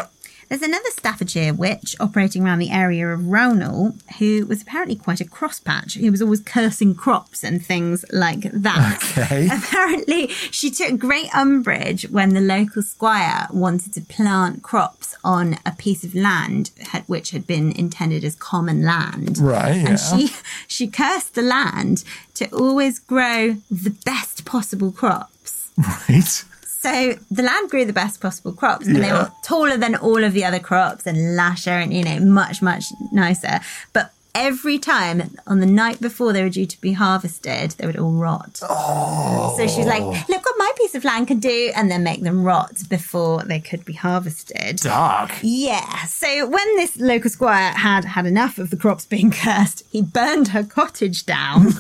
There's another Staffordshire witch operating around the area of Rownall who was apparently quite a crosspatch. He was always cursing crops and things like that. Okay. Apparently, she took great umbrage when the local squire wanted to plant crops on a piece of land which had been intended as common land. Right, yeah. And she cursed the land to always grow the best possible crops. Right. So the land grew the best possible crops, and they were taller than all of the other crops and lusher and, much, much nicer. But every time on the night before they were due to be harvested, they would all rot. Oh. So she's like, look what my piece of land could do, and then make them rot before they could be harvested. Dark. Yeah. So when this local squire had enough of the crops being cursed, he burned her cottage down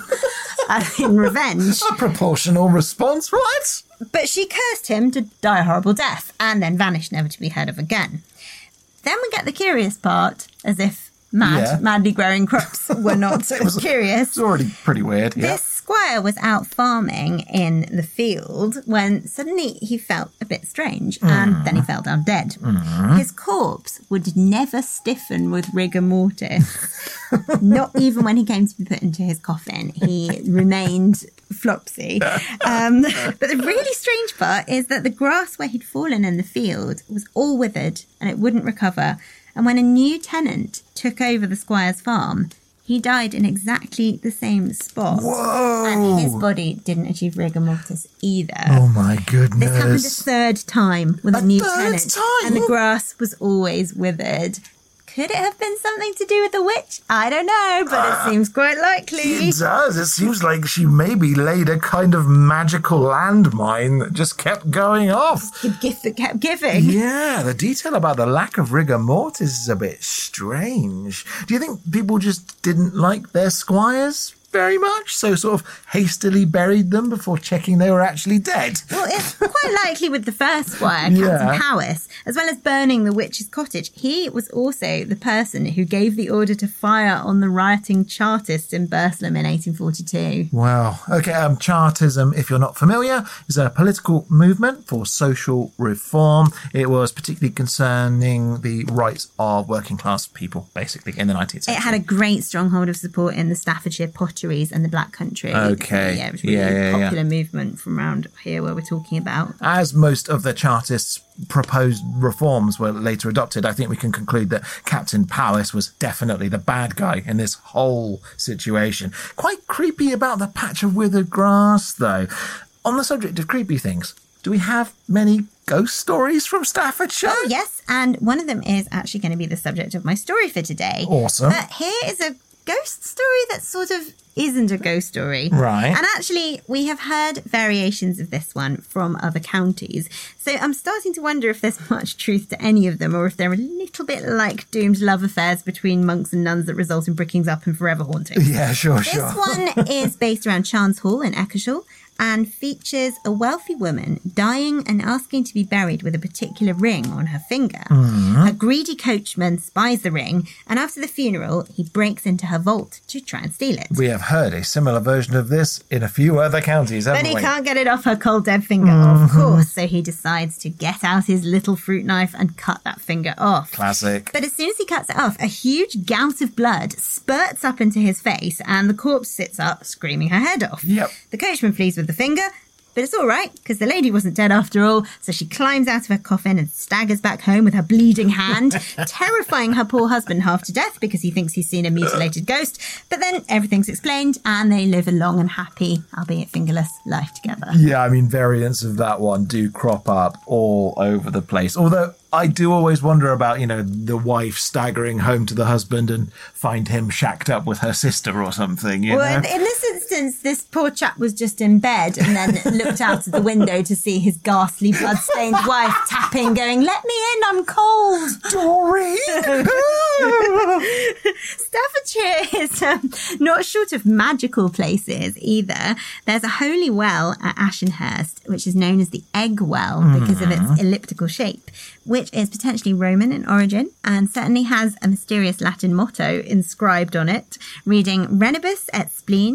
in revenge. A proportional response, right? But she cursed him to die a horrible death and then vanished, never to be heard of again. Then we get the curious part, as if madly growing crops were not curious. It's already pretty weird. Yeah. This squire was out farming in the field when suddenly he felt a bit strange and then he fell down dead. His corpse would never stiffen with rigor mortis. Not even when he came to be put into his coffin. He remained flopsy. But the really strange part is that the grass where he'd fallen in the field was all withered and it wouldn't recover. And when a new tenant took over the squire's farm, he died in exactly the same spot. Whoa! And his body didn't achieve rigor mortis either. Oh my goodness. This happened a third time with a new tenant. Time? And the grass was always withered. Could it have been something to do with the witch? I don't know, but it seems quite likely. It does. It seems like she maybe laid a kind of magical landmine that just kept going off. The gift that kept giving. Yeah, the detail about the lack of rigor mortis is a bit strange. Do you think people just didn't like their squires very much, so sort of hastily buried them before checking they were actually dead? Well, it's quite likely with the first squire, Captain Powys, as well as burning the witch's cottage. He was also the person who gave the order to fire on the rioting Chartists in Burslem in 1842. Wow. Okay, Chartism, if you're not familiar, is a political movement for social reform. It was particularly concerning the rights of working class people, basically, in the 19th century. It had a great stronghold of support in the Staffordshire potteries and the Black Country. Okay. Yeah, it was really a popular movement from around here where we're talking about. As most of the Chartists' proposed reforms were later adopted, I think we can conclude that Captain Powys was definitely the bad guy in this whole situation. Quite creepy about the patch of withered grass, though. On the subject of creepy things, do we have many ghost stories from Staffordshire? Oh, yes, and one of them is actually going to be the subject of my story for today. Awesome. But here is a ghost story that sort of isn't a ghost story. Right. And actually, we have heard variations of this one from other counties. So I'm starting to wonder if there's much truth to any of them or if they're a little bit like doomed love affairs between monks and nuns that result in brickings up and forever haunting. Yeah, sure. This one is based around Chance Hall in Eccleshall and features a wealthy woman dying and asking to be buried with a particular ring on her finger. A greedy coachman spies the ring, and after the funeral, he breaks into her vault to try and steal it. We have heard a similar version of this in a few other counties, haven't we? But he can't get it off her cold dead finger, of course, so he decides to get out his little fruit knife and cut that finger off. Classic. But as soon as he cuts it off, a huge gout of blood spurts up into his face, and the corpse sits up, screaming her head off. Yep. The coachman flees with the finger, but it's all right, because the lady wasn't dead after all, so she climbs out of her coffin and staggers back home with her bleeding hand, terrifying her poor husband half to death because he thinks he's seen a mutilated ghost. But then everything's explained, and they live a long and happy, albeit fingerless, life together. Yeah, I mean, variants of that one do crop up all over the place. Although I do always wonder about, the wife staggering home to the husband and find him shacked up with her sister or something, you know? In this instance, this poor chap was just in bed and then looked out of the window to see his ghastly blood-stained wife tapping, going, "Let me in, I'm cold." Doreen! Staffordshire is not short of magical places either. There's a holy well at Ashenhurst, which is known as the Egg Well because of its elliptical shape, which is potentially Roman in origin and certainly has a mysterious Latin motto inscribed on it, reading "Renibus et spleen, cor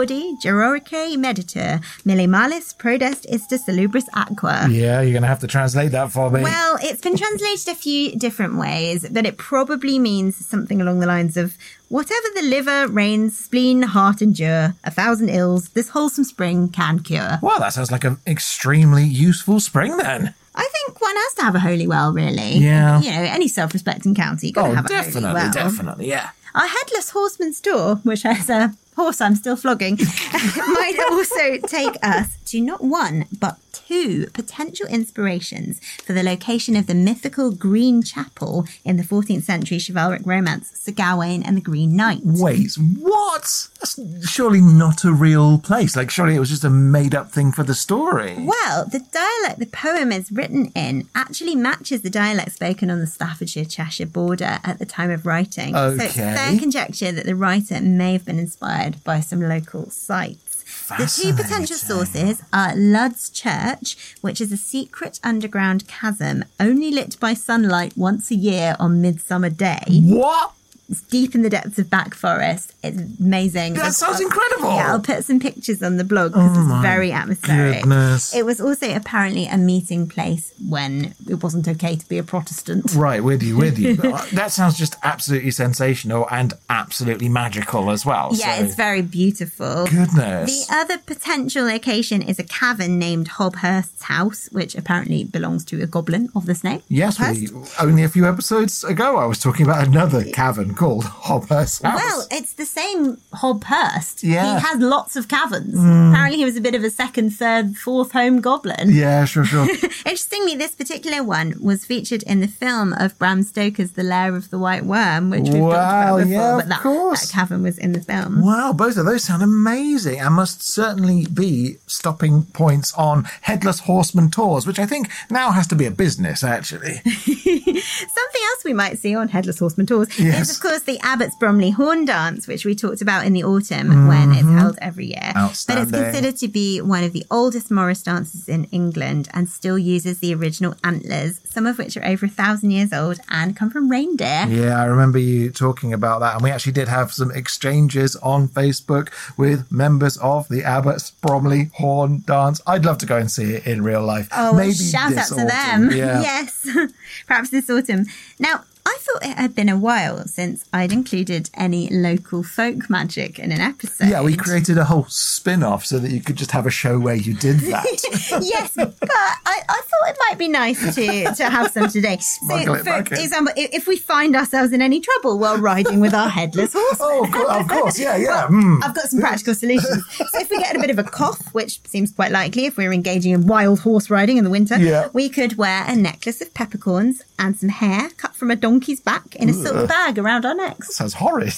Claudi, Geroricae meditor, Millimalis prodest ista salubris aqua. Yeah, you're going to have to translate that for me. Well, it's been translated a few different ways, but it probably means something along the lines of, whatever the liver, reins, spleen, heart endure, 1,000 ills, this wholesome spring can cure. Well, that sounds like an extremely useful spring then. I think one has to have a holy well, really. Yeah. You know, any self-respecting county, got to have a holy well. Definitely, yeah. Our headless horseman's door, which has a horse I'm still flogging, might also take us to not one, but two potential inspirations for the location of the mythical Green Chapel in the 14th century chivalric romance, Sir Gawain and the Green Knight. Wait, what? That's surely not a real place. Like, surely it was just a made-up thing for the story. Well, the dialect the poem is written in actually matches the dialect spoken on the Staffordshire-Cheshire border at the time of writing. Okay. So it's fair conjecture that the writer may have been inspired by some local sites. The two potential sources are Lud's Church, which is a secret underground chasm only lit by sunlight once a year on Midsummer Day. What? It's deep in the depths of Back Forest. It's amazing. That sounds incredible. Yeah, I'll put some pictures on the blog because it's very atmospheric. Goodness. It was also apparently a meeting place when it wasn't okay to be a Protestant. Right, with you. That sounds just absolutely sensational and absolutely magical as well. Yeah, so. it's very beautiful. Goodness. The other potential location is a cavern named Hobhurst's House, which apparently belongs to a goblin of this name. Yes, only a few episodes ago I was talking about another cavern called Hobhurst's House. Well, it's the same Hobhurst. Yeah. He has lots of caverns. Apparently he was a bit of a second, third, fourth home goblin. Yeah, sure. Interestingly, this particular one was featured in the film of Bram Stoker's The Lair of the White Worm, which we've talked about before, yeah, but that cavern was in the film. Wow, both of those sound amazing and must certainly be stopping points on Headless Horseman tours, which I think now has to be a business, actually. Something else we might see on Headless Horseman tours is, of course, the Abbots Bromley Horn Dance, which we talked about in the autumn when it's held every year. Outstanding. But it's considered to be one of the oldest Morris dances in England and still uses the original antlers, some of which are over 1,000 years old and come from reindeer. Yeah, I remember you talking about that. And we actually did have some exchanges on Facebook with members of the Abbots Bromley Horn Dance. I'd love to go and see it in real life. Oh, maybe shout this out to autumn. them. Yeah. Yes, perhaps this autumn. Now, I thought it had been a while since I'd included any local folk magic in an episode. Yeah, we created a whole spin-off so that you could just have a show where you did that. Yes, but I thought it might be nice to have some today. Smuggle it back in. For example, if we find ourselves in any trouble while riding with our headless horse. Oh, of course, yeah. Well, I've got some practical solutions. So if we get a bit of a cough, which seems quite likely if we're engaging in wild horse riding in the winter, we could wear a necklace of peppercorns and some hair cut from a donkey's back in a silk bag around our necks. Sounds horrid.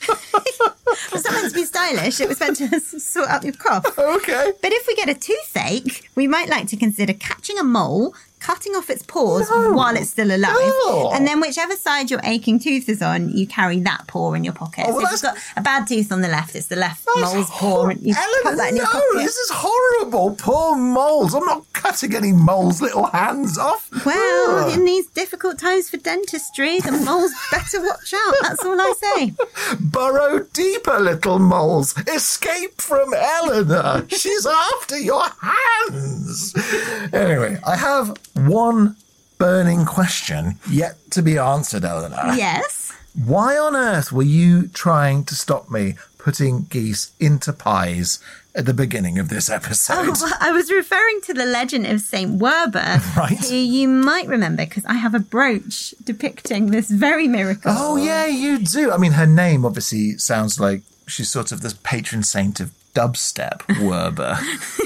Well, it's not meant to be stylish. It was meant to sort out your cough. Okay. But if we get a toothache, we might like to consider catching a mole, cutting off its paws while it's still alive. And then whichever side your aching tooth is on, you carry that paw in your pocket. So if you've got a bad tooth on the left, it's the left mole's paw. And you pop that in your pocket. This is horrible. Poor moles. I'm not cutting any moles' little hands off. Well, in these difficult times for dentistry, the moles better watch out. That's all I say. Burrow deeper, little moles. Escape from Eleanor. She's after your hands. Anyway, I have one burning question yet to be answered, Eleanor. Yes? Why on earth were you trying to stop me putting geese into pies at the beginning of this episode? Oh, well, I was referring to the legend of St. Werber, who you might remember because I have a brooch depicting this very miracle. Oh, yeah, you do. I mean, her name obviously sounds like she's sort of the patron saint of dubstep, Werber.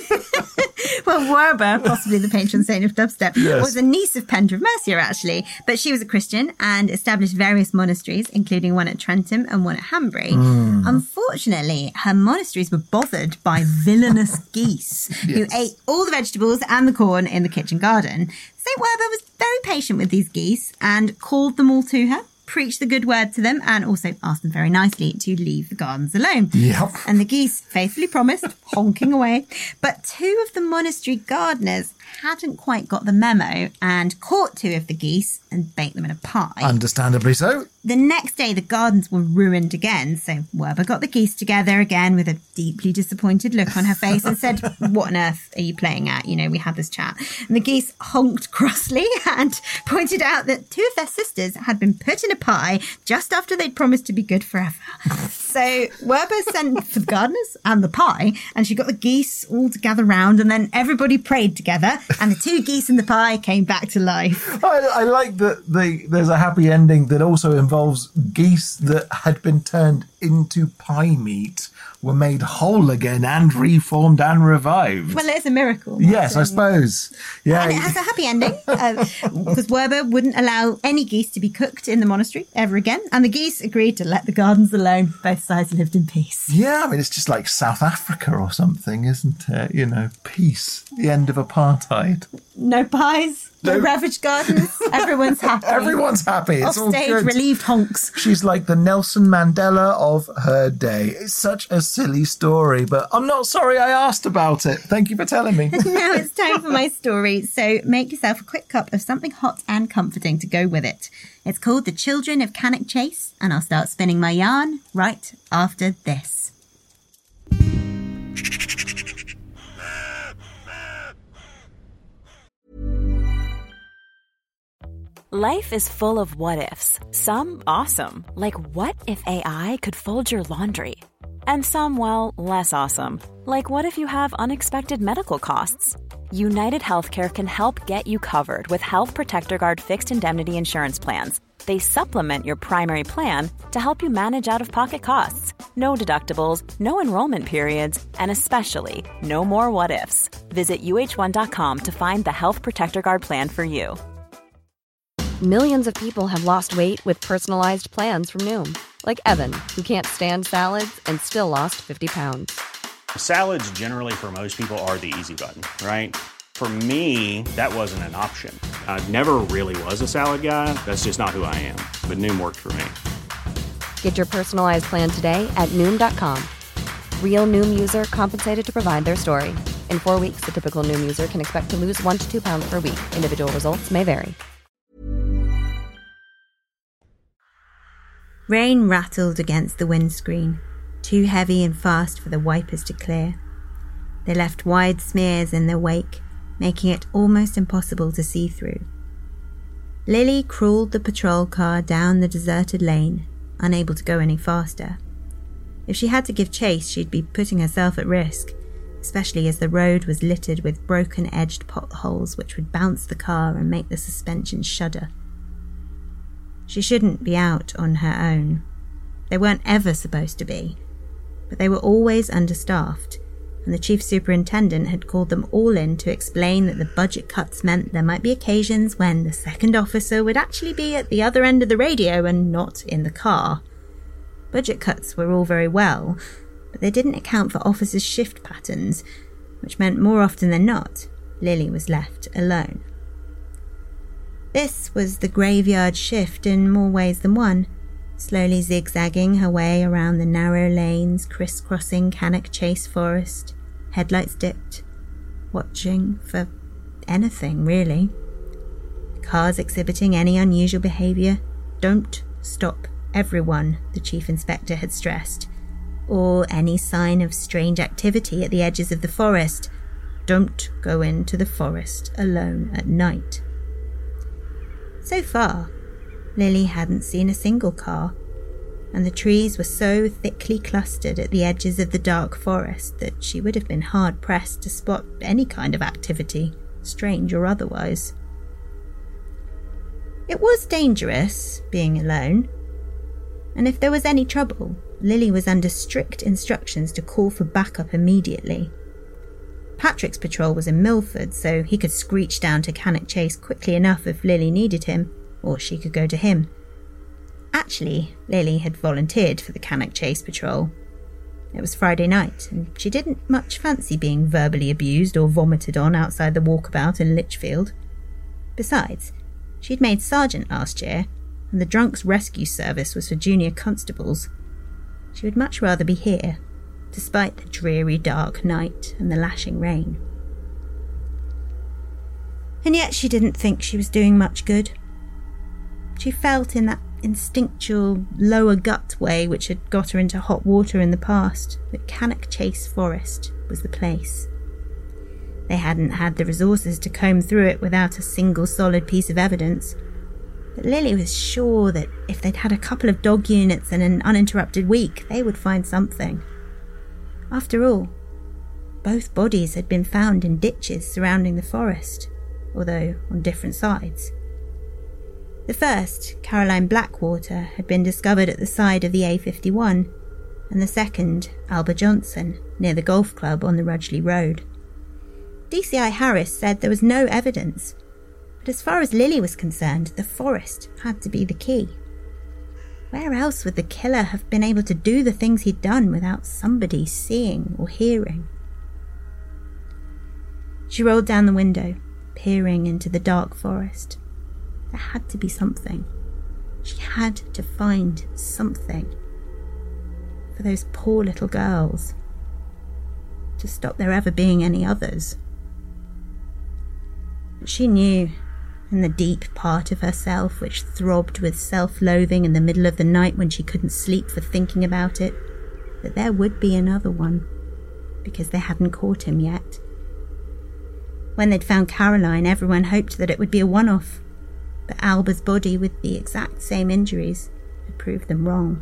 Well, Werber, possibly the patron saint of dubstep, was a niece of Pendra Mercia, actually. But she was a Christian and established various monasteries, including one at Trentham and one at Hanbury. Unfortunately, her monasteries were bothered by villainous geese who ate all the vegetables and the corn in the kitchen garden. St. Werber was very patient with these geese and called them all to her, preached the good word to them, and also asked them very nicely to leave the gardens alone. Yep. And the geese faithfully promised, honking away. But two of the monastery gardeners hadn't quite got the memo and caught 2 of the geese and baked them in a pie. Understandably so. The next day, the gardens were ruined again, so Werber got the geese together again with a deeply disappointed look on her face and said, "What on earth are you playing at? You know, we had this chat." And the geese honked crossly and pointed out that 2 of their sisters had been put in a pie just after they'd promised to be good forever. So Werber sent for the gardeners and the pie, and she got the geese all to gather round, and then everybody prayed together, and the 2 geese in the pie came back to life. I like that there's a happy ending that also involves geese that had been turned into pie meat were made whole again and reformed and revived. Well, it's a miracle. Yes, I suppose. Yeah. And it has a happy ending because Werber wouldn't allow any geese to be cooked in the monastery ever again, and the geese agreed to let the gardens alone. Both sides lived in peace. Yeah, I mean, it's just like South Africa or something, isn't it? You know, peace, the end of apartheid. No pies, no ravaged gardens. Everyone's happy. Everyone's happy. It's all Offstage, good. relieved honks. She's like the Nelson Mandela of her day. It's such a silly story, but I'm not sorry I asked about it. Thank you for telling me. Now it's time for my story, so make yourself a quick cup of something hot and comforting to go with it. It's called The Children of Cannock Chase, and I'll start spinning my yarn right after this. Life is full of what-ifs. Some awesome, like what if AI could fold your laundry? And some, well, less awesome, like what if you have unexpected medical costs? United Healthcare can help get you covered with Health Protector Guard fixed indemnity insurance plans. They supplement your primary plan to help you manage out-of-pocket costs. No deductibles, no enrollment periods, and especially no more what-ifs. Visit uh1.com to find the Health Protector Guard plan for you. Millions of people have lost weight with personalized plans from Noom. Like Evan, who can't stand salads and still lost 50 pounds. Salads generally for most people are the easy button, right? For me, that wasn't an option. I never really was a salad guy. That's just not who I am. But Noom worked for me. Get your personalized plan today at Noom.com. Real Noom user compensated to provide their story. In 4 weeks, the typical Noom user can expect to lose 1 to 2 pounds per week. Individual results may vary. Rain rattled against the windscreen, too heavy and fast for the wipers to clear. They left wide smears in their wake, making it almost impossible to see through. Lily crawled the patrol car down the deserted lane, unable to go any faster. If she had to give chase, she'd be putting herself at risk, especially as the road was littered with broken-edged potholes which would bounce the car and make the suspension shudder. She shouldn't be out on her own. They weren't ever supposed to be, but they were always understaffed, and the chief superintendent had called them all in to explain that the budget cuts meant there might be occasions when the second officer would actually be at the other end of the radio and not in the car. Budget cuts were all very well, but they didn't account for officers' shift patterns, which meant more often than not, Lily was left alone. This was the graveyard shift in more ways than one, slowly zigzagging her way around the narrow lanes crisscrossing Cannock Chase Forest, headlights dipped, watching for anything, really. Cars exhibiting any unusual behaviour. Don't stop everyone, the chief inspector had stressed. Or any sign of strange activity at the edges of the forest. Don't go into the forest alone at night. So far, Lily hadn't seen a single car, and the trees were so thickly clustered at the edges of the dark forest that she would have been hard-pressed to spot any kind of activity, strange or otherwise. It was dangerous, being alone, and if there was any trouble, Lily was under strict instructions to call for backup immediately. Patrick's patrol was in Milford, so he could screech down to Cannock Chase quickly enough if Lily needed him, or she could go to him. Actually, Lily had volunteered for the Cannock Chase patrol. It was Friday night, and she didn't much fancy being verbally abused or vomited on outside the walkabout in Lichfield. Besides, she'd made sergeant last year, and the drunks rescue service was for junior constables. She would much rather be here, despite the dreary dark night and the lashing rain. And yet she didn't think she was doing much good. She felt in that instinctual lower gut way which had got her into hot water in the past that Cannock Chase Forest was the place. They hadn't had the resources to comb through it without a single solid piece of evidence, but Lily was sure that if they'd had a couple of dog units and an uninterrupted week, they would find something. After all, both bodies had been found in ditches surrounding the forest, although on different sides. The first, Caroline Blackwater, had been discovered at the side of the A51, and the second, Alba Johnson, near the golf club on the Rudgley Road. DCI Harris said there was no evidence, but as far as Lily was concerned, the forest had to be the key. Where else would the killer have been able to do the things he'd done without somebody seeing or hearing? She rolled down the window, peering into the dark forest. There had to be something. She had to find something. For those poor little girls. To stop there ever being any others. But she knew, in the deep part of herself which throbbed with self-loathing in the middle of the night when she couldn't sleep for thinking about it, that there would be another one, because they hadn't caught him yet. When they'd found Caroline, everyone hoped that it would be a one-off, but Alba's body with the exact same injuries had proved them wrong.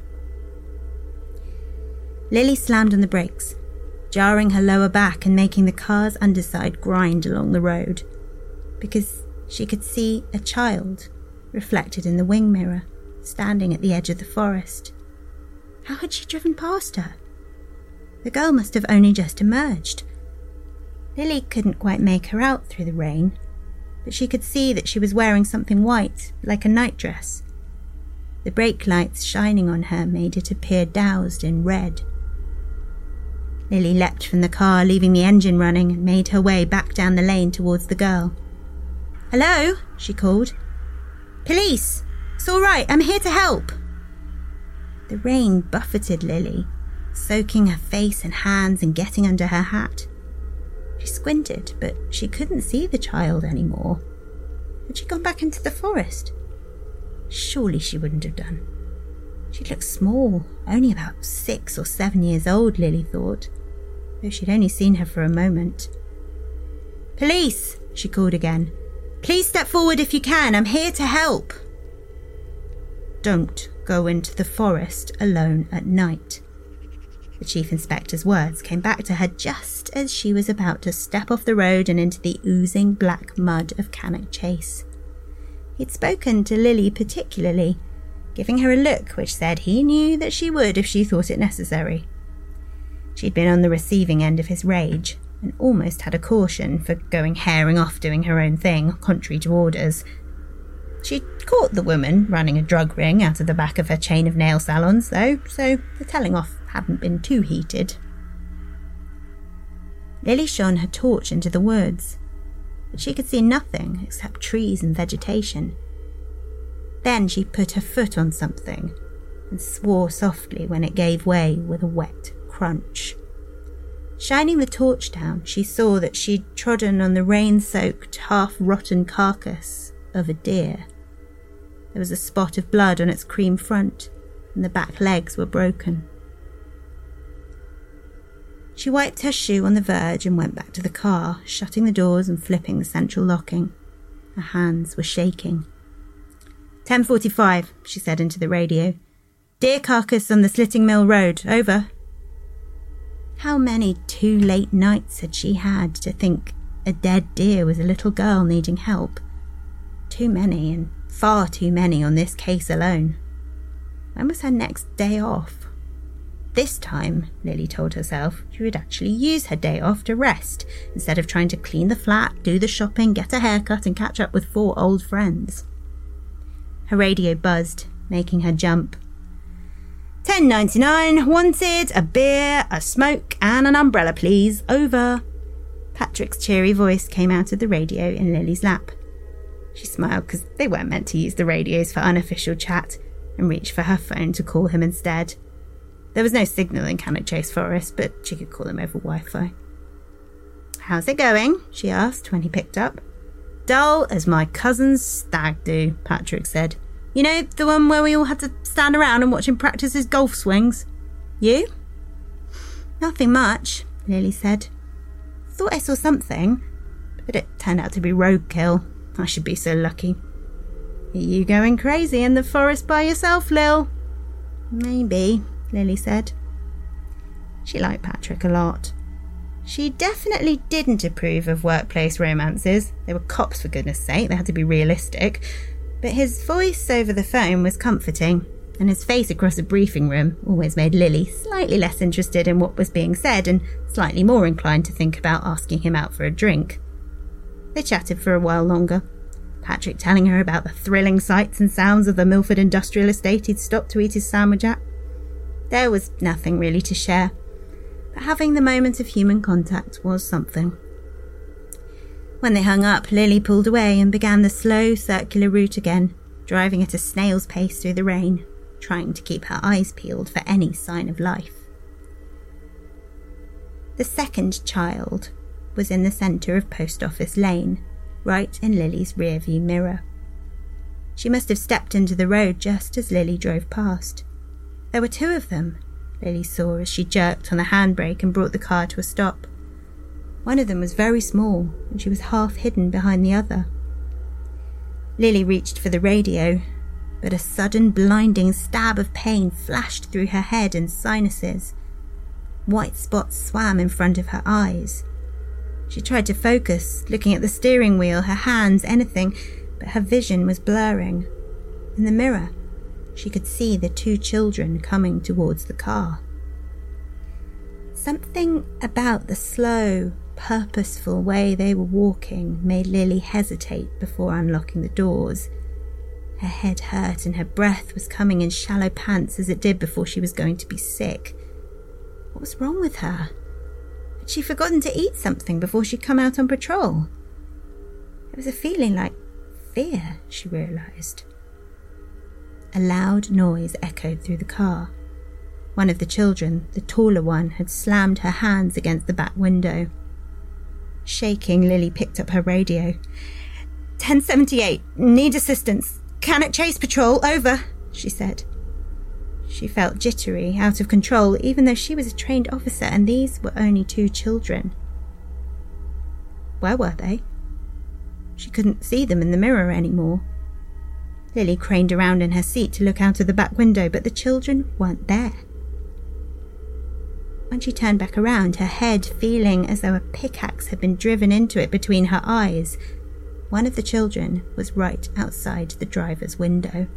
Lily slammed on the brakes, jarring her lower back and making the car's underside grind along the road, because she could see a child reflected in the wing mirror, standing at the edge of the forest. How had she driven past her? The girl must have only just emerged. Lily couldn't quite make her out through the rain, but she could see that she was wearing something white, like a nightdress. The brake lights shining on her made it appear doused in red. Lily leapt from the car, leaving the engine running, and made her way back down the lane towards the girl. "Hello?" she called. "Police! It's all right, I'm here to help." The rain buffeted Lily, soaking her face and hands and getting under her hat. She squinted, but she couldn't see the child anymore. Had she gone back into the forest? Surely she wouldn't have done. She looked small, only about 6 or 7 years old, Lily thought, though she'd only seen her for a moment. "Police!" she called again. "Please step forward if you can, I'm here to help." "Don't go into the forest alone at night." The Chief Inspector's words came back to her just as she was about to step off the road and into the oozing black mud of Cannock Chase. He'd spoken to Lily particularly, giving her a look which said he knew that she would if she thought it necessary. She'd been on the receiving end of his rage, and almost had a caution for going herring off doing her own thing, contrary to orders. She'd caught the woman running a drug ring out of the back of her chain of nail salons, though, so the telling off hadn't been too heated. Lily shone her torch into the woods, but she could see nothing except trees and vegetation. Then she put her foot on something and swore softly when it gave way with a wet crunch. Shining the torch down, she saw that she'd trodden on the rain-soaked, half-rotten carcass of a deer. There was a spot of blood on its cream front, and the back legs were broken. She wiped her shoe on the verge and went back to the car, shutting the doors and flipping the central locking. Her hands were shaking. 10:45, she said into the radio. "Deer carcass on the Slitting Mill Road, over." How many too late nights had she had to think a dead deer was a little girl needing help? Too many, and far too many on this case alone. When was her next day off? This time, Lily told herself, she would actually use her day off to rest, instead of trying to clean the flat, do the shopping, get a haircut and catch up with 4 old friends. Her radio buzzed, making her jump. 10.99, wanted, a beer, a smoke and an umbrella please, over. Patrick's cheery voice came out of the radio in Lily's lap. She smiled because they weren't meant to use the radios for unofficial chat, and reached for her phone to call him instead. There was no signal in Cannock Chase Forest, but she could call him over Wi-Fi. "How's it going?" she asked when he picked up. dull as my cousin's stag do, Patrick said. You know, the one where we all had to stand around and watch him practice his golf swings. You? Nothing much, Lily said. Thought I saw something, but it turned out to be roadkill. I should be so lucky. Are you going crazy in the forest by yourself, Lil? Maybe, Lily said. She liked Patrick a lot. She definitely didn't approve of workplace romances. They were cops, for goodness sake. They had to be realistic. But his voice over the phone was comforting, and his face across a briefing room always made Lily slightly less interested in what was being said and slightly more inclined to think about asking him out for a drink. They chatted for a while longer, Patrick telling her about the thrilling sights and sounds of the Milford industrial estate he'd stopped to eat his sandwich at. There was nothing really to share, but having the moment of human contact was something. When they hung up, Lily pulled away and began the slow, circular route again, driving at a snail's pace through the rain, trying to keep her eyes peeled for any sign of life. The second child was in the centre of Post Office Lane, right in Lily's rearview mirror. She must have stepped into the road just as Lily drove past. There were two of them, Lily saw as she jerked on the handbrake and brought the car to a stop. One of them was very small, and she was half hidden behind the other. Lily reached for the radio, but a sudden blinding stab of pain flashed through her head and sinuses. White spots swam in front of her eyes. She tried to focus, looking at the steering wheel, her hands, anything, but her vision was blurring. In the mirror, she could see the two children coming towards the car. Something about the slow, purposeful way they were walking made Lily hesitate before unlocking the doors. Her head hurt and her breath was coming in shallow pants as it did before she was going to be sick. What was wrong with her? Had she forgotten to eat something before she'd come out on patrol? It was a feeling like fear, she realised. A loud noise echoed through the car. One of the children, the taller one, had slammed her hands against the back window. Shaking, Lily picked up her radio. 1078, need assistance. Cannock Chase Patrol, over, she said. She felt jittery, out of control, even though she was a trained officer and these were only two children. Where were they? She couldn't see them in the mirror anymore. Lily craned around in her seat to look out of the back window, but the children weren't there. When she turned back around, her head feeling as though a pickaxe had been driven into it between her eyes, one of the children was right outside the driver's window.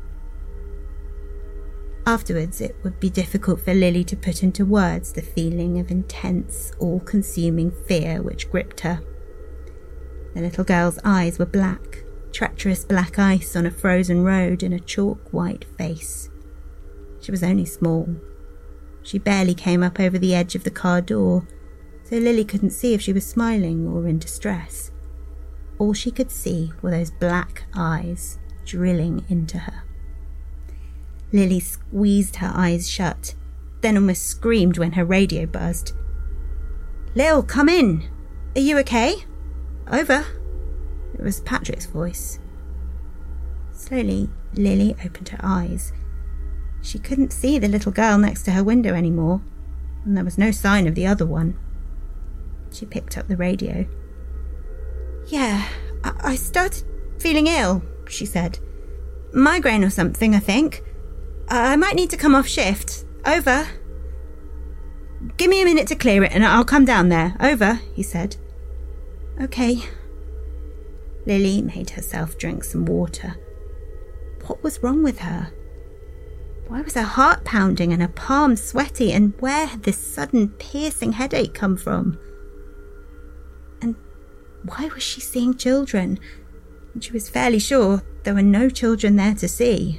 Afterwards, it would be difficult for Lily to put into words the feeling of intense, all-consuming fear which gripped her. The little girl's eyes were black, treacherous black ice on a frozen road in a chalk-white face. She was only small. She barely came up over the edge of the car door, so Lily couldn't see if she was smiling or in distress. All she could see were those black eyes drilling into her. Lily squeezed her eyes shut, then almost screamed when her radio buzzed. Lil, come in. Are you okay? Over. It was Patrick's voice. Slowly, Lily opened her eyes. She couldn't see the little girl next to her window anymore, and there was no sign of the other one. She picked up the radio. Yeah, I started feeling ill, she said. Migraine or something, I think. I might need to come off shift. Over. Give me a minute to clear it and I'll come down there. Over, he said. Okay. Lily made herself drink some water. What was wrong with her? Why was her heart pounding and her palms sweaty, and where had this sudden piercing headache come from? And why was she seeing children? And she was fairly sure there were no children there to see.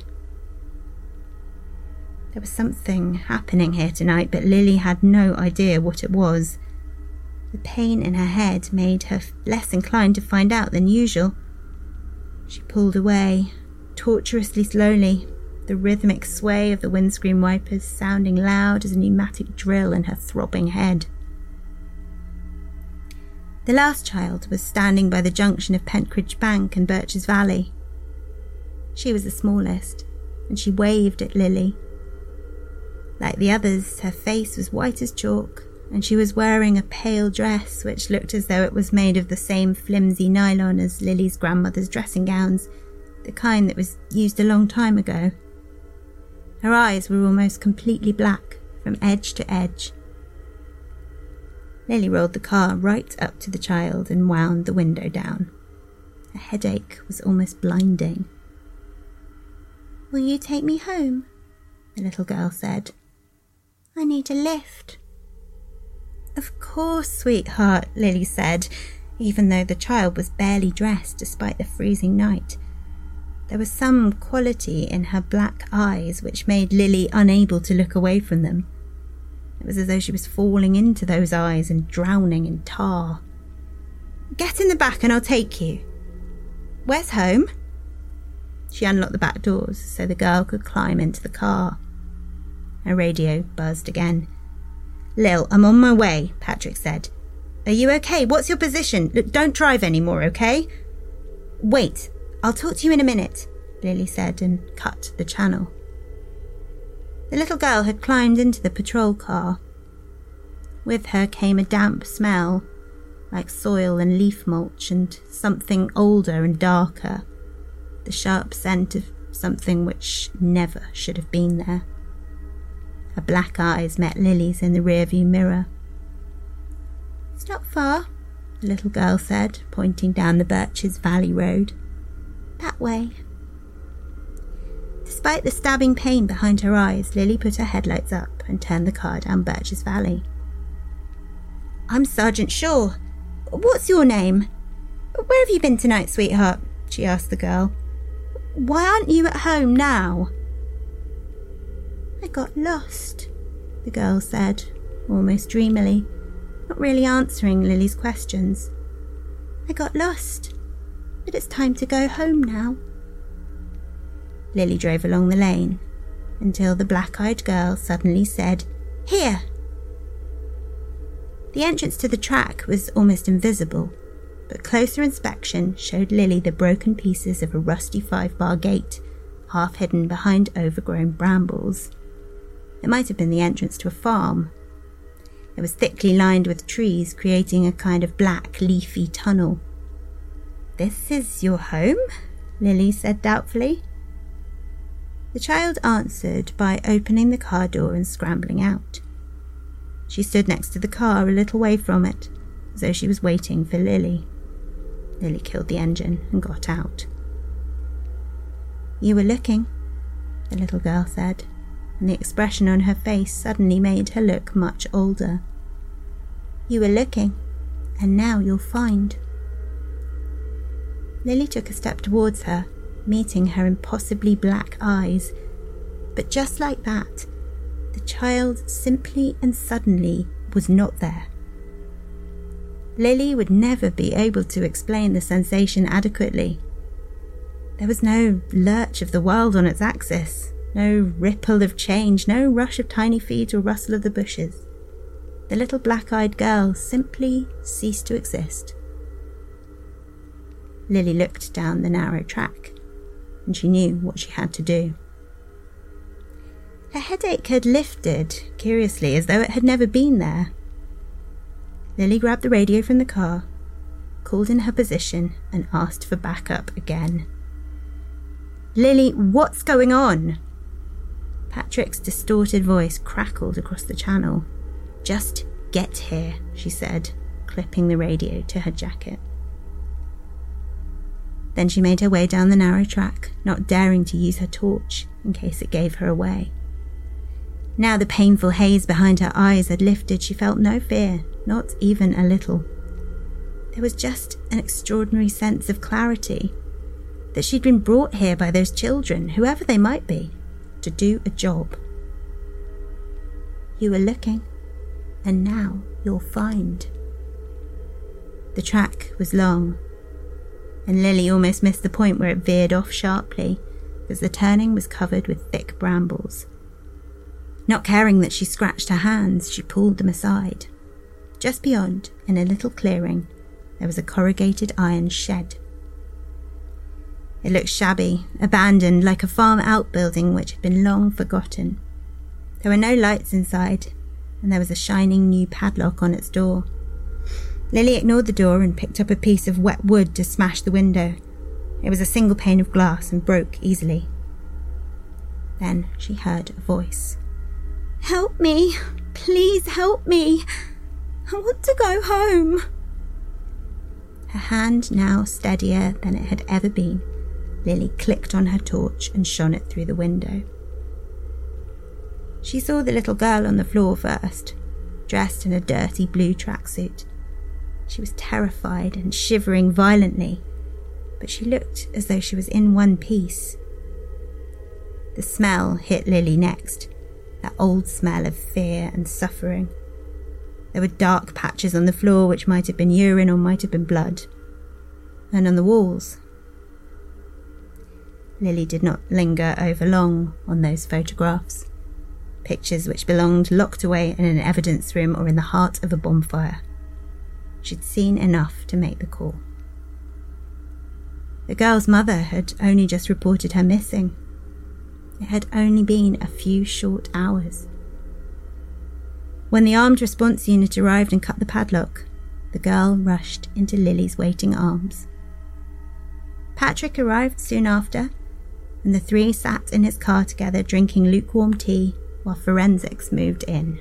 There was something happening here tonight, but Lily had no idea what it was. The pain in her head made her less inclined to find out than usual. She pulled away, tortuously slowly, the rhythmic sway of the windscreen wipers sounding loud as a pneumatic drill in her throbbing head. The last child was standing by the junction of Pentridge Bank and Birches Valley. She was the smallest, and she waved at Lily. Like the others, her face was white as chalk, and she was wearing a pale dress which looked as though it was made of the same flimsy nylon as Lily's grandmother's dressing gowns, the kind that was used a long time ago. Her eyes were almost completely black, from edge to edge. Lily rolled the car right up to the child and wound the window down. Her headache was almost blinding. "Will you take me home?" the little girl said. "I need a lift." "Of course, sweetheart," Lily said, even though the child was barely dressed despite the freezing night. There was some quality in her black eyes which made Lily unable to look away from them. It was as though she was falling into those eyes and drowning in tar. "Get in the back and I'll take you." "Where's home?" She unlocked the back doors so the girl could climb into the car. Her radio buzzed again. "Lil, I'm on my way," Patrick said. "Are you okay? What's your position? Look, don't drive anymore, okay?" "Wait, I'll talk to you in a minute," Lily said and cut the channel. The little girl had climbed into the patrol car. With her came a damp smell, like soil and leaf mulch, and something older and darker, the sharp scent of something which never should have been there. Her black eyes met Lily's in the rearview mirror. "It's not far," the little girl said, pointing down the Birches Valley Road. "That way." Despite the stabbing pain behind her eyes, Lily put her headlights up and turned the car down Birches Valley. "I'm Sergeant Shaw. What's your name? Where have you been tonight, sweetheart?" she asked the girl. "Why aren't you at home now?" "I got lost," the girl said, almost dreamily, not really answering Lily's questions. "I got lost, but it's time to go home now." Lily drove along the lane until the black-eyed girl suddenly said, "Here!" The entrance to the track was almost invisible, but closer inspection showed Lily the broken pieces of a rusty 5-bar gate, half hidden behind overgrown brambles. It might have been the entrance to a farm. It was thickly lined with trees, creating a kind of black, leafy tunnel. "This is your home?" Lily said doubtfully. The child answered by opening the car door and scrambling out. She stood next to the car a little way from it, as though she was waiting for Lily. Lily killed the engine and got out. "You were looking," the little girl said, and the expression on her face suddenly made her look much older. "You were looking, and now you'll find." Lily took a step towards her, meeting her impossibly black eyes, but just like that, the child simply and suddenly was not there. Lily would never be able to explain the sensation adequately. There was no lurch of the world on its axis, no ripple of change, no rush of tiny feet or rustle of the bushes. The little black-eyed girl simply ceased to exist. Lily looked down the narrow track, and she knew what she had to do. Her headache had lifted, curiously, as though it had never been there. Lily grabbed the radio from the car, called in her position, and asked for backup again. "Lily, what's going on?" Patrick's distorted voice crackled across the channel. "Just get here," she said, clipping the radio to her jacket. Then she made her way down the narrow track, not daring to use her torch in case it gave her away. Now the painful haze behind her eyes had lifted, she felt no fear, not even a little. There was just an extraordinary sense of clarity, that she'd been brought here by those children, whoever they might be, to do a job. "You were looking, and now you'll find." The track was long, and Lily almost missed the point where it veered off sharply, as the turning was covered with thick brambles. Not caring that she scratched her hands, she pulled them aside. Just beyond, in a little clearing, there was a corrugated iron shed. It looked shabby, abandoned, like a farm outbuilding which had been long forgotten. There were no lights inside, and there was a shining new padlock on its door. Lily ignored the door and picked up a piece of wet wood to smash the window. It was a single pane of glass and broke easily. Then she heard a voice. "Help me! Please help me! I want to go home!" Her hand now steadier than it had ever been, Lily clicked on her torch and shone it through the window. She saw the little girl on the floor first, dressed in a dirty blue tracksuit. She was terrified and shivering violently, but she looked as though she was in one piece. The smell hit Lily next, that old smell of fear and suffering. There were dark patches on the floor which might have been urine or might have been blood, and on the walls. Lily did not linger over long on those photographs, pictures which belonged locked away in an evidence room or in the heart of a bonfire. She'd seen enough to make the call. The girl's mother had only just reported her missing. It had only been a few short hours. When the armed response unit arrived and cut the padlock, the girl rushed into Lily's waiting arms. Patrick arrived soon after, and the three sat in his car together drinking lukewarm tea while forensics moved in.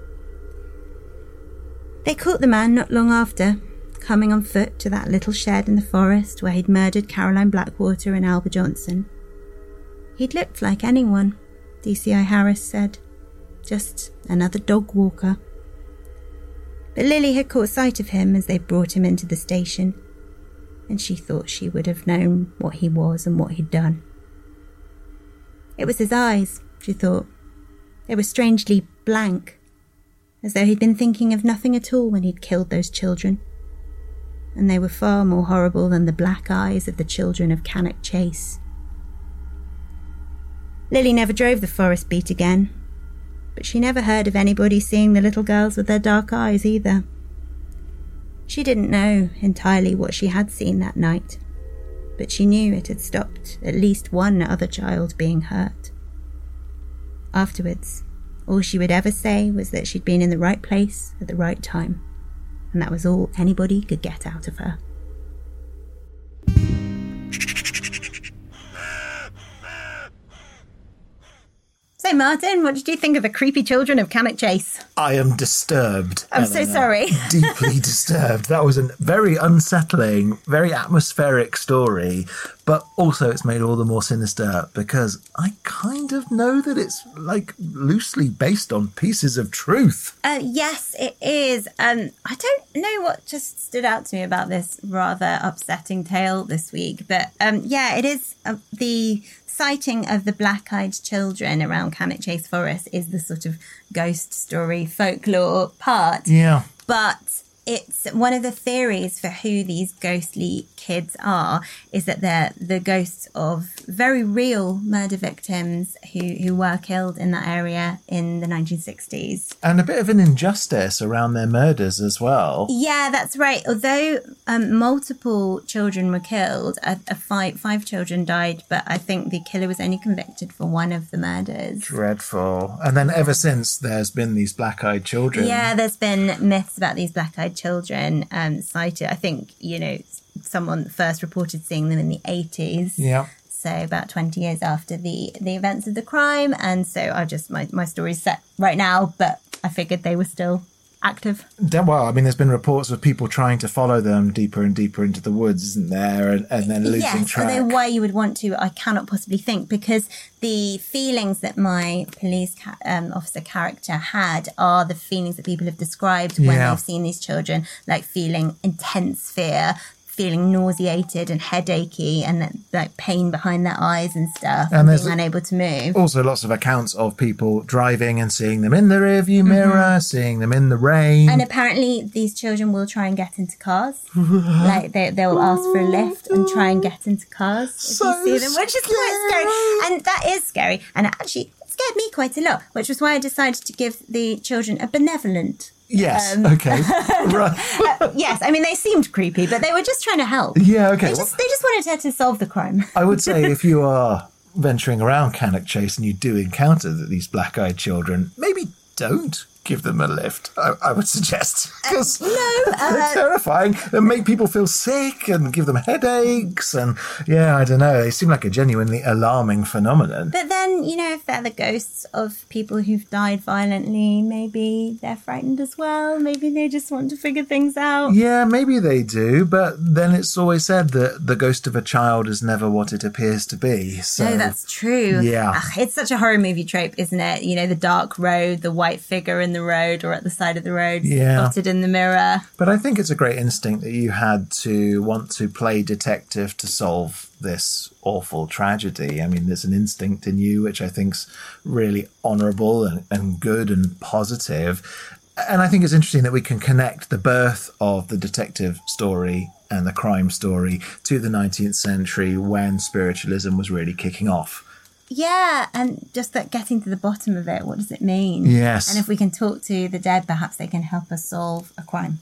They caught the man not long after, coming on foot to that little shed in the forest where he'd murdered Caroline Blackwater and Alba Johnson. He'd looked like anyone, DCI Harris said, just another dog walker. But Lily had caught sight of him as they brought him into the station, and she thought she would have known what he was and what he'd done. It was his eyes, she thought. They were strangely blank, as though he'd been thinking of nothing at all when he'd killed those children. And they were far more horrible than the black eyes of the children of Cannock Chase. Lily never drove the forest beat again, but she never heard of anybody seeing the little girls with their dark eyes either. She didn't know entirely what she had seen that night, but she knew it had stopped at least one other child being hurt. Afterwards, all she would ever say was that she'd been in the right place at the right time, and that was all anybody could get out of her. So, Martin, what did you think of the creepy children of Cannock Chase? I am disturbed. I'm so sorry. Deeply disturbed. That was a very unsettling, very atmospheric story, but also it's made all the more sinister because I kind of know that it's like loosely based on pieces of truth. Yes, it is. I don't know what just stood out to me about this rather upsetting tale this week, but yeah, it is the sighting of the black-eyed children around Cannock Chase Forest is the sort of ghost story folklore part. Yeah. But it's one of the theories for who these ghostly kids are is that they're the ghosts of very real murder victims who were killed in that area in the 1960s. And a bit of an injustice around their murders as well. Yeah, that's right. Although multiple children were killed, five children died, but I think the killer was only convicted for one of the murders. Dreadful. And then ever since, there's been these black-eyed children. Yeah, there's been myths about these black-eyed children cited. I think, someone first reported seeing them in the 80s. Yeah. So about 20 years after the events of the crime. And so my story's set right now, but I figured they were still active. Well, I mean, there's been reports of people trying to follow them deeper and deeper into the woods, isn't there? And then losing track. Yes, although why you would want to, I cannot possibly think, because the feelings that my police officer character had are the feelings that people have described when they've seen these children, like feeling intense fear, feeling nauseated and headachy and like pain behind their eyes and stuff, and being unable to move. Also lots of accounts of people driving and seeing them in the rearview mirror, seeing them in the rain. And apparently these children will try and get into cars. Like they'll ask for a lift and try and get into cars if you see them, which is quite scary. And that is scary. And actually, it scared me quite a lot, which was why I decided to give the children a benevolent Yes, okay. Right. Yes, I mean, they seemed creepy, but they were just trying to help. Yeah, okay. They just wanted her to solve the crime. I would say if you are venturing around Cannock Chase and you do encounter these black-eyed children, maybe don't give them a lift, I would suggest. Because they're terrifying and make people feel sick and give them headaches. And yeah, I don't know. They seem like a genuinely alarming phenomenon. But then, you know, if they're the ghosts of people who've died violently, maybe they're frightened as well. Maybe they just want to figure things out. Yeah, maybe they do. But then it's always said that the ghost of a child is never what it appears to be. So, no, that's true. Yeah. Ugh, it's such a horror movie trope, isn't it? You know, the dark road, the white figure in the road or at the side of the road, spotted in the mirror. But I think it's a great instinct that you had to want to play detective to solve this awful tragedy. I mean, there's an instinct in you which I think's really honourable and good and positive. And I think it's interesting that we can connect the birth of the detective story and the crime story to the 19th century when spiritualism was really kicking off. Yeah, and just that getting to the bottom of it, what does it mean? Yes. And if we can talk to the dead, perhaps they can help us solve a crime.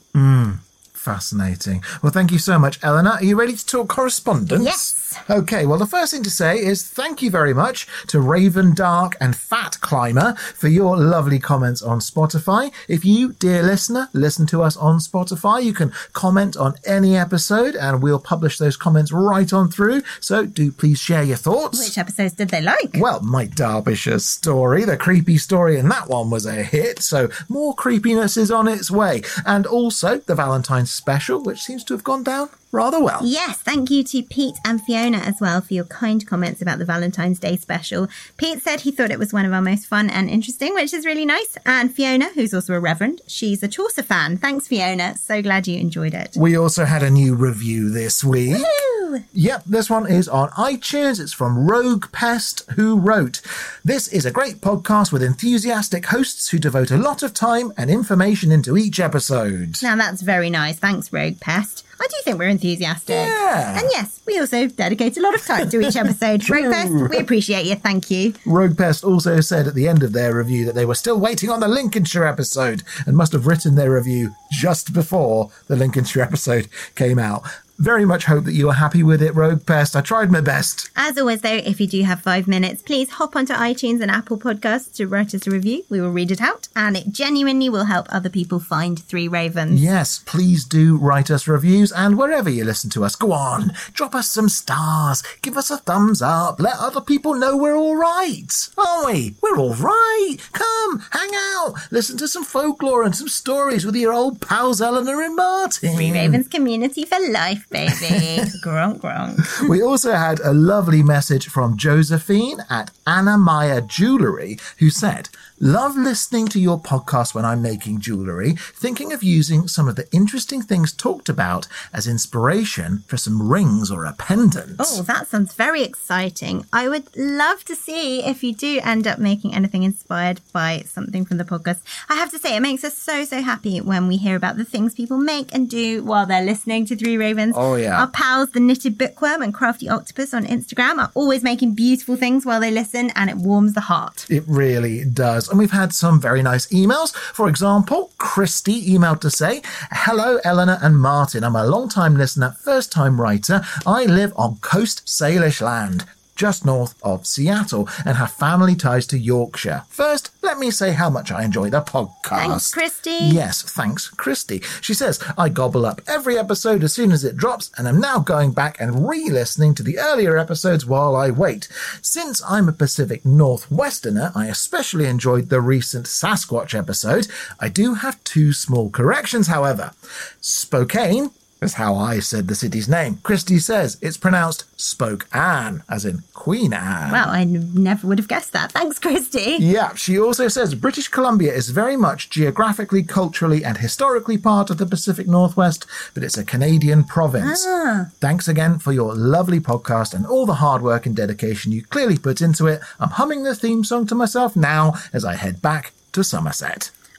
Fascinating. Well, thank you so much, Eleanor. Are you ready to talk correspondence? Yes. Okay, well, the first thing to say is thank you very much to Raven Dark and Fat Climber for your lovely comments on Spotify. If you, dear listener, listen to us on Spotify, you can comment on any episode and we'll publish those comments right on through. So do please share your thoughts. Which episodes did they like? Well, my Derbyshire story, the creepy story in that one was a hit, so more creepiness is on its way. And also the Valentine's special, which seems to have gone down rather well. Yes, thank you to Pete and Fiona as well for your kind comments about the Valentine's Day special. Pete said he thought it was one of our most fun and interesting, which is really nice. And Fiona, who's also a reverend, she's a Chaucer fan. Thanks, Fiona. So glad you enjoyed it. We also had a new review this week. Woo! Yep, this one is on iTunes. It's from Rogue Pest, who wrote, "This is a great podcast with enthusiastic hosts who devote a lot of time and information into each episode." Now that's very nice. Thanks, Rogue Pest. I do think we're enthusiastic. Yeah. And yes, we also dedicate a lot of time to each episode. Rogue Pest, we appreciate you. Thank you. Rogue Pest also said at the end of their review that they were still waiting on the Lincolnshire episode and must have written their review just before the Lincolnshire episode came out. Very much hope that you are happy with it, Rogue Pest. I tried my best. As always, though, if you do have 5 minutes, please hop onto iTunes and Apple Podcasts to write us a review. We will read it out, and it genuinely will help other people find Three Ravens. Yes, please do write us reviews, and wherever you listen to us, go on, drop us some stars, give us a thumbs up, let other people know we're all right, aren't we? We're all right. Come, hang out, listen to some folklore and some stories with your old pals Eleanor and Martin. Three Ravens community for life, baby. Gronk, gronk. We also had a lovely message from Josephine at Anna Maya Jewellery, who said, "Love listening to your podcast when I'm making jewellery, thinking of using some of the interesting things talked about as inspiration for some rings or a pendant." Oh, that sounds very exciting. I would love to see if you do end up making anything inspired by something from the podcast. I have to say, it makes us so happy when we hear about the things people make and do while they're listening to Three Ravens. Oh, yeah. Our pals, the Knitted Bookworm and Crafty Octopus on Instagram, are always making beautiful things while they listen, and it warms the heart. It really does. And we've had some very nice emails. For example, Christy emailed to say, "Hello, Eleanor and Martin. I'm a long-time listener, first-time writer. I live on Coast Salish land, just north of Seattle, and have family ties to Yorkshire. First, let me say how much I enjoy the podcast." Thanks, Christy. Yes, thanks, Christy. She says, "I gobble up every episode as soon as it drops, and I'm now going back and re-listening to the earlier episodes while I wait. Since I'm a Pacific Northwesterner, I especially enjoyed the recent Sasquatch episode. I do have 2 small corrections, however. Spokane is how I said the city's name. Christy says it's pronounced Spoke-Anne, as in Queen Anne." Well, I never would have guessed that. Thanks, Christy. Yeah, she also says British Columbia is very much geographically, culturally and historically part of the Pacific Northwest, but it's a Canadian province. Thanks again for your lovely podcast and all the hard work and dedication you clearly put into it. I'm humming the theme song to myself now as I head back to Somerset.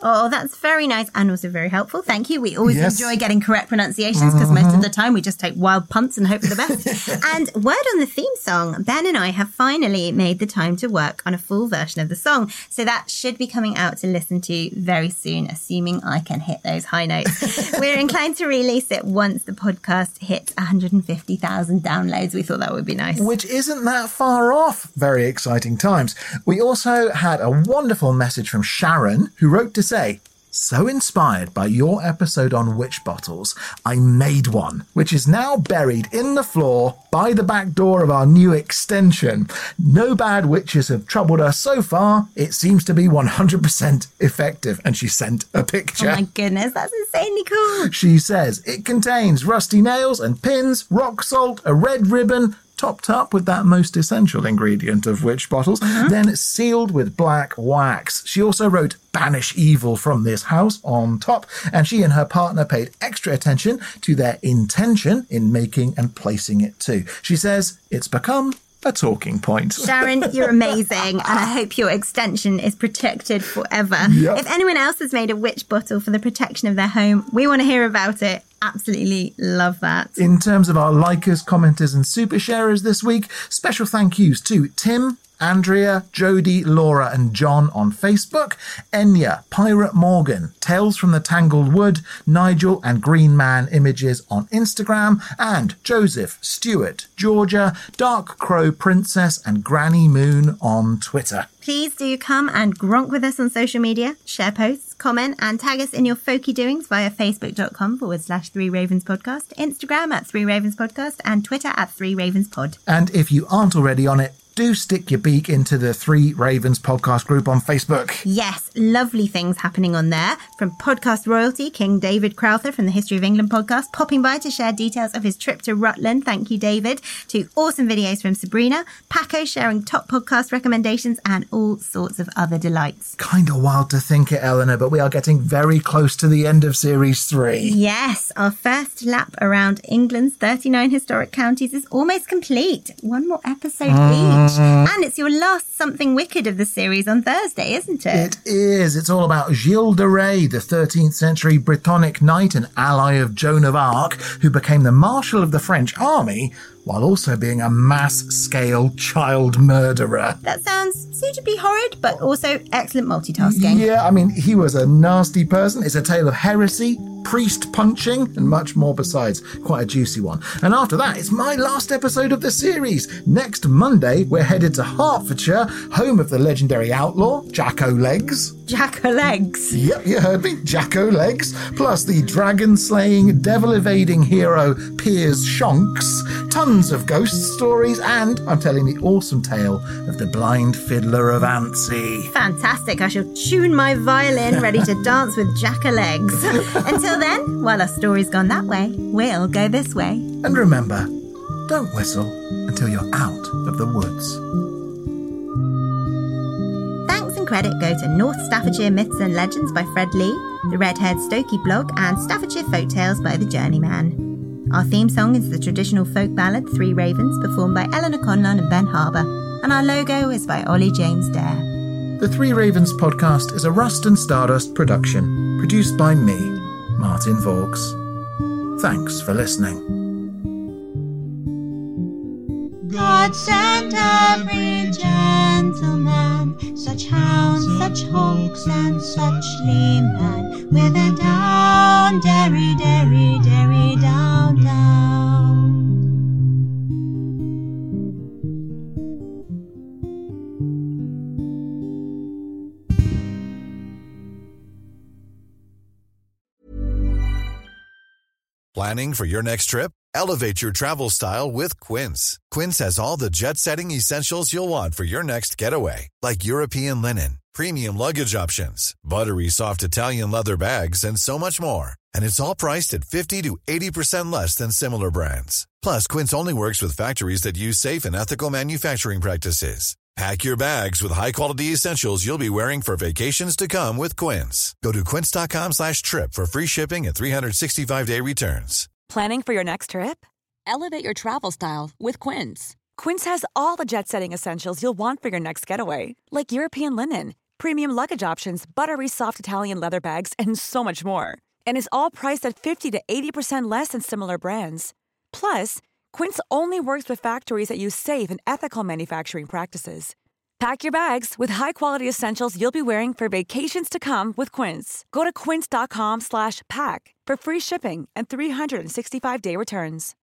Oh, that's very nice and also very helpful. Thank you. We always Yes. enjoy getting correct pronunciations because most of the time we just take wild punts and hope for the best. And word on the theme song, Ben and I have finally made the time to work on a full version of the song. So that should be coming out to listen to very soon, assuming I can hit those high notes. We're inclined to release it once the podcast hits 150,000 downloads. We thought that would be nice. Which isn't that far off. Very exciting times. We also had a wonderful message from Sharon, who wrote to say, "So inspired by your episode on witch bottles, I made one, which is now buried in the floor by the back door of our new extension. No bad witches have troubled us so far. It seems to be 100% effective." And she sent a picture. Oh my goodness, that's insanely cool. She says, "It contains rusty nails and pins, rock salt, a red ribbon, topped up with that most essential ingredient of witch bottles, then sealed with black wax." She also wrote "Banish evil from this house" on top, and she and her partner paid extra attention to their intention in making and placing it too. She says it's become a talking point. Sharon, you're amazing, and I hope your extension is protected forever. Yep. If anyone else has made a witch bottle for the protection of their home, we want to hear about it. Absolutely love that. In terms of our likers, commenters and super sharers this week, special thank yous to Tim, Andrea, Jody, Laura and John on Facebook, Enya, Pirate Morgan, Tales from the Tangled Wood, Nigel and Green Man Images on Instagram, and Joseph, Stuart, Georgia, Dark Crow Princess and Granny Moon on Twitter. Please do come and gronk with us on social media, share posts, comment and tag us in your folky doings via facebook.com/3 Ravens Podcast, Instagram @3 Ravens Podcast and Twitter @3 Ravens Pod. And if you aren't already on it, do stick your beak into the 3 Ravens podcast group on Facebook. Yes, lovely things happening on there. From podcast royalty, King David Crowther from the History of England podcast, popping by to share details of his trip to Rutland. Thank you, David. To awesome videos from Sabrina, Paco sharing top podcast recommendations and all sorts of other delights. Kind of wild to think it, Eleanor, but we are getting very close to the end of Series 3. Yes, our first lap around England's 39 historic counties is almost complete. One more episode each. And it's your last Something Wicked of the series on Thursday, isn't it? It is. It's all about Gilles de Rais, the 13th century Brittonic knight and ally of Joan of Arc, who became the Marshal of the French army while also being a mass-scale child murderer. That sounds suitably horrid, but also excellent multitasking. Yeah, I mean, he was a nasty person. It's a tale of heresy, priest punching, and much more besides. Quite a juicy one. And after that, it's my last episode of the series. Next Monday, we're headed to Hertfordshire, home of the legendary outlaw, Jack O'Legs. Jack O'Legs. Yep, you heard me, Jack O'Legs. Plus the dragon-slaying, devil-evading hero, Piers Shonks. Tons of ghost stories, and I'm telling the awesome tale of the blind fiddler of Anstey. Fantastic. I shall tune my violin ready to dance with Jack O'Legs. Until then, while our story's gone that way, we'll go this way. And remember, don't whistle until you're out of the woods. Thanks and credit go to North Staffordshire Myths and Legends by Fred Lee, the Redhead Stokey blog, and Staffordshire Folktales by The Journeyman. Our theme song is the traditional folk ballad 3 Ravens, performed by Eleanor Conlon and Ben Harbour, and our logo is by Ollie James Dare. The 3 Ravens podcast is a Rust and Stardust production, produced by me, Martin Vaughs. Thanks for listening. God sent every gentleman, such hounds, such hawks, and such leman, with a down, derry, derry, derry, down, down. Planning for your next trip? Elevate your travel style with Quince. Quince has all the jet-setting essentials you'll want for your next getaway, like European linen, premium luggage options, buttery soft Italian leather bags, and so much more. And it's all priced at 50 to 80% less than similar brands. Plus, Quince only works with factories that use safe and ethical manufacturing practices. Pack your bags with high-quality essentials you'll be wearing for vacations to come with Quince. Go to quince.com/trip for free shipping and 365-day returns. Planning for your next trip? Elevate your travel style with Quince. Quince has all the jet-setting essentials you'll want for your next getaway, like European linen, premium luggage options, buttery soft Italian leather bags, and so much more. And is all priced at 50 to 80% less than similar brands. Plus, Quince only works with factories that use safe and ethical manufacturing practices. Pack your bags with high-quality essentials you'll be wearing for vacations to come with Quince. Go to quince.com/pack for free shipping and 365-day returns.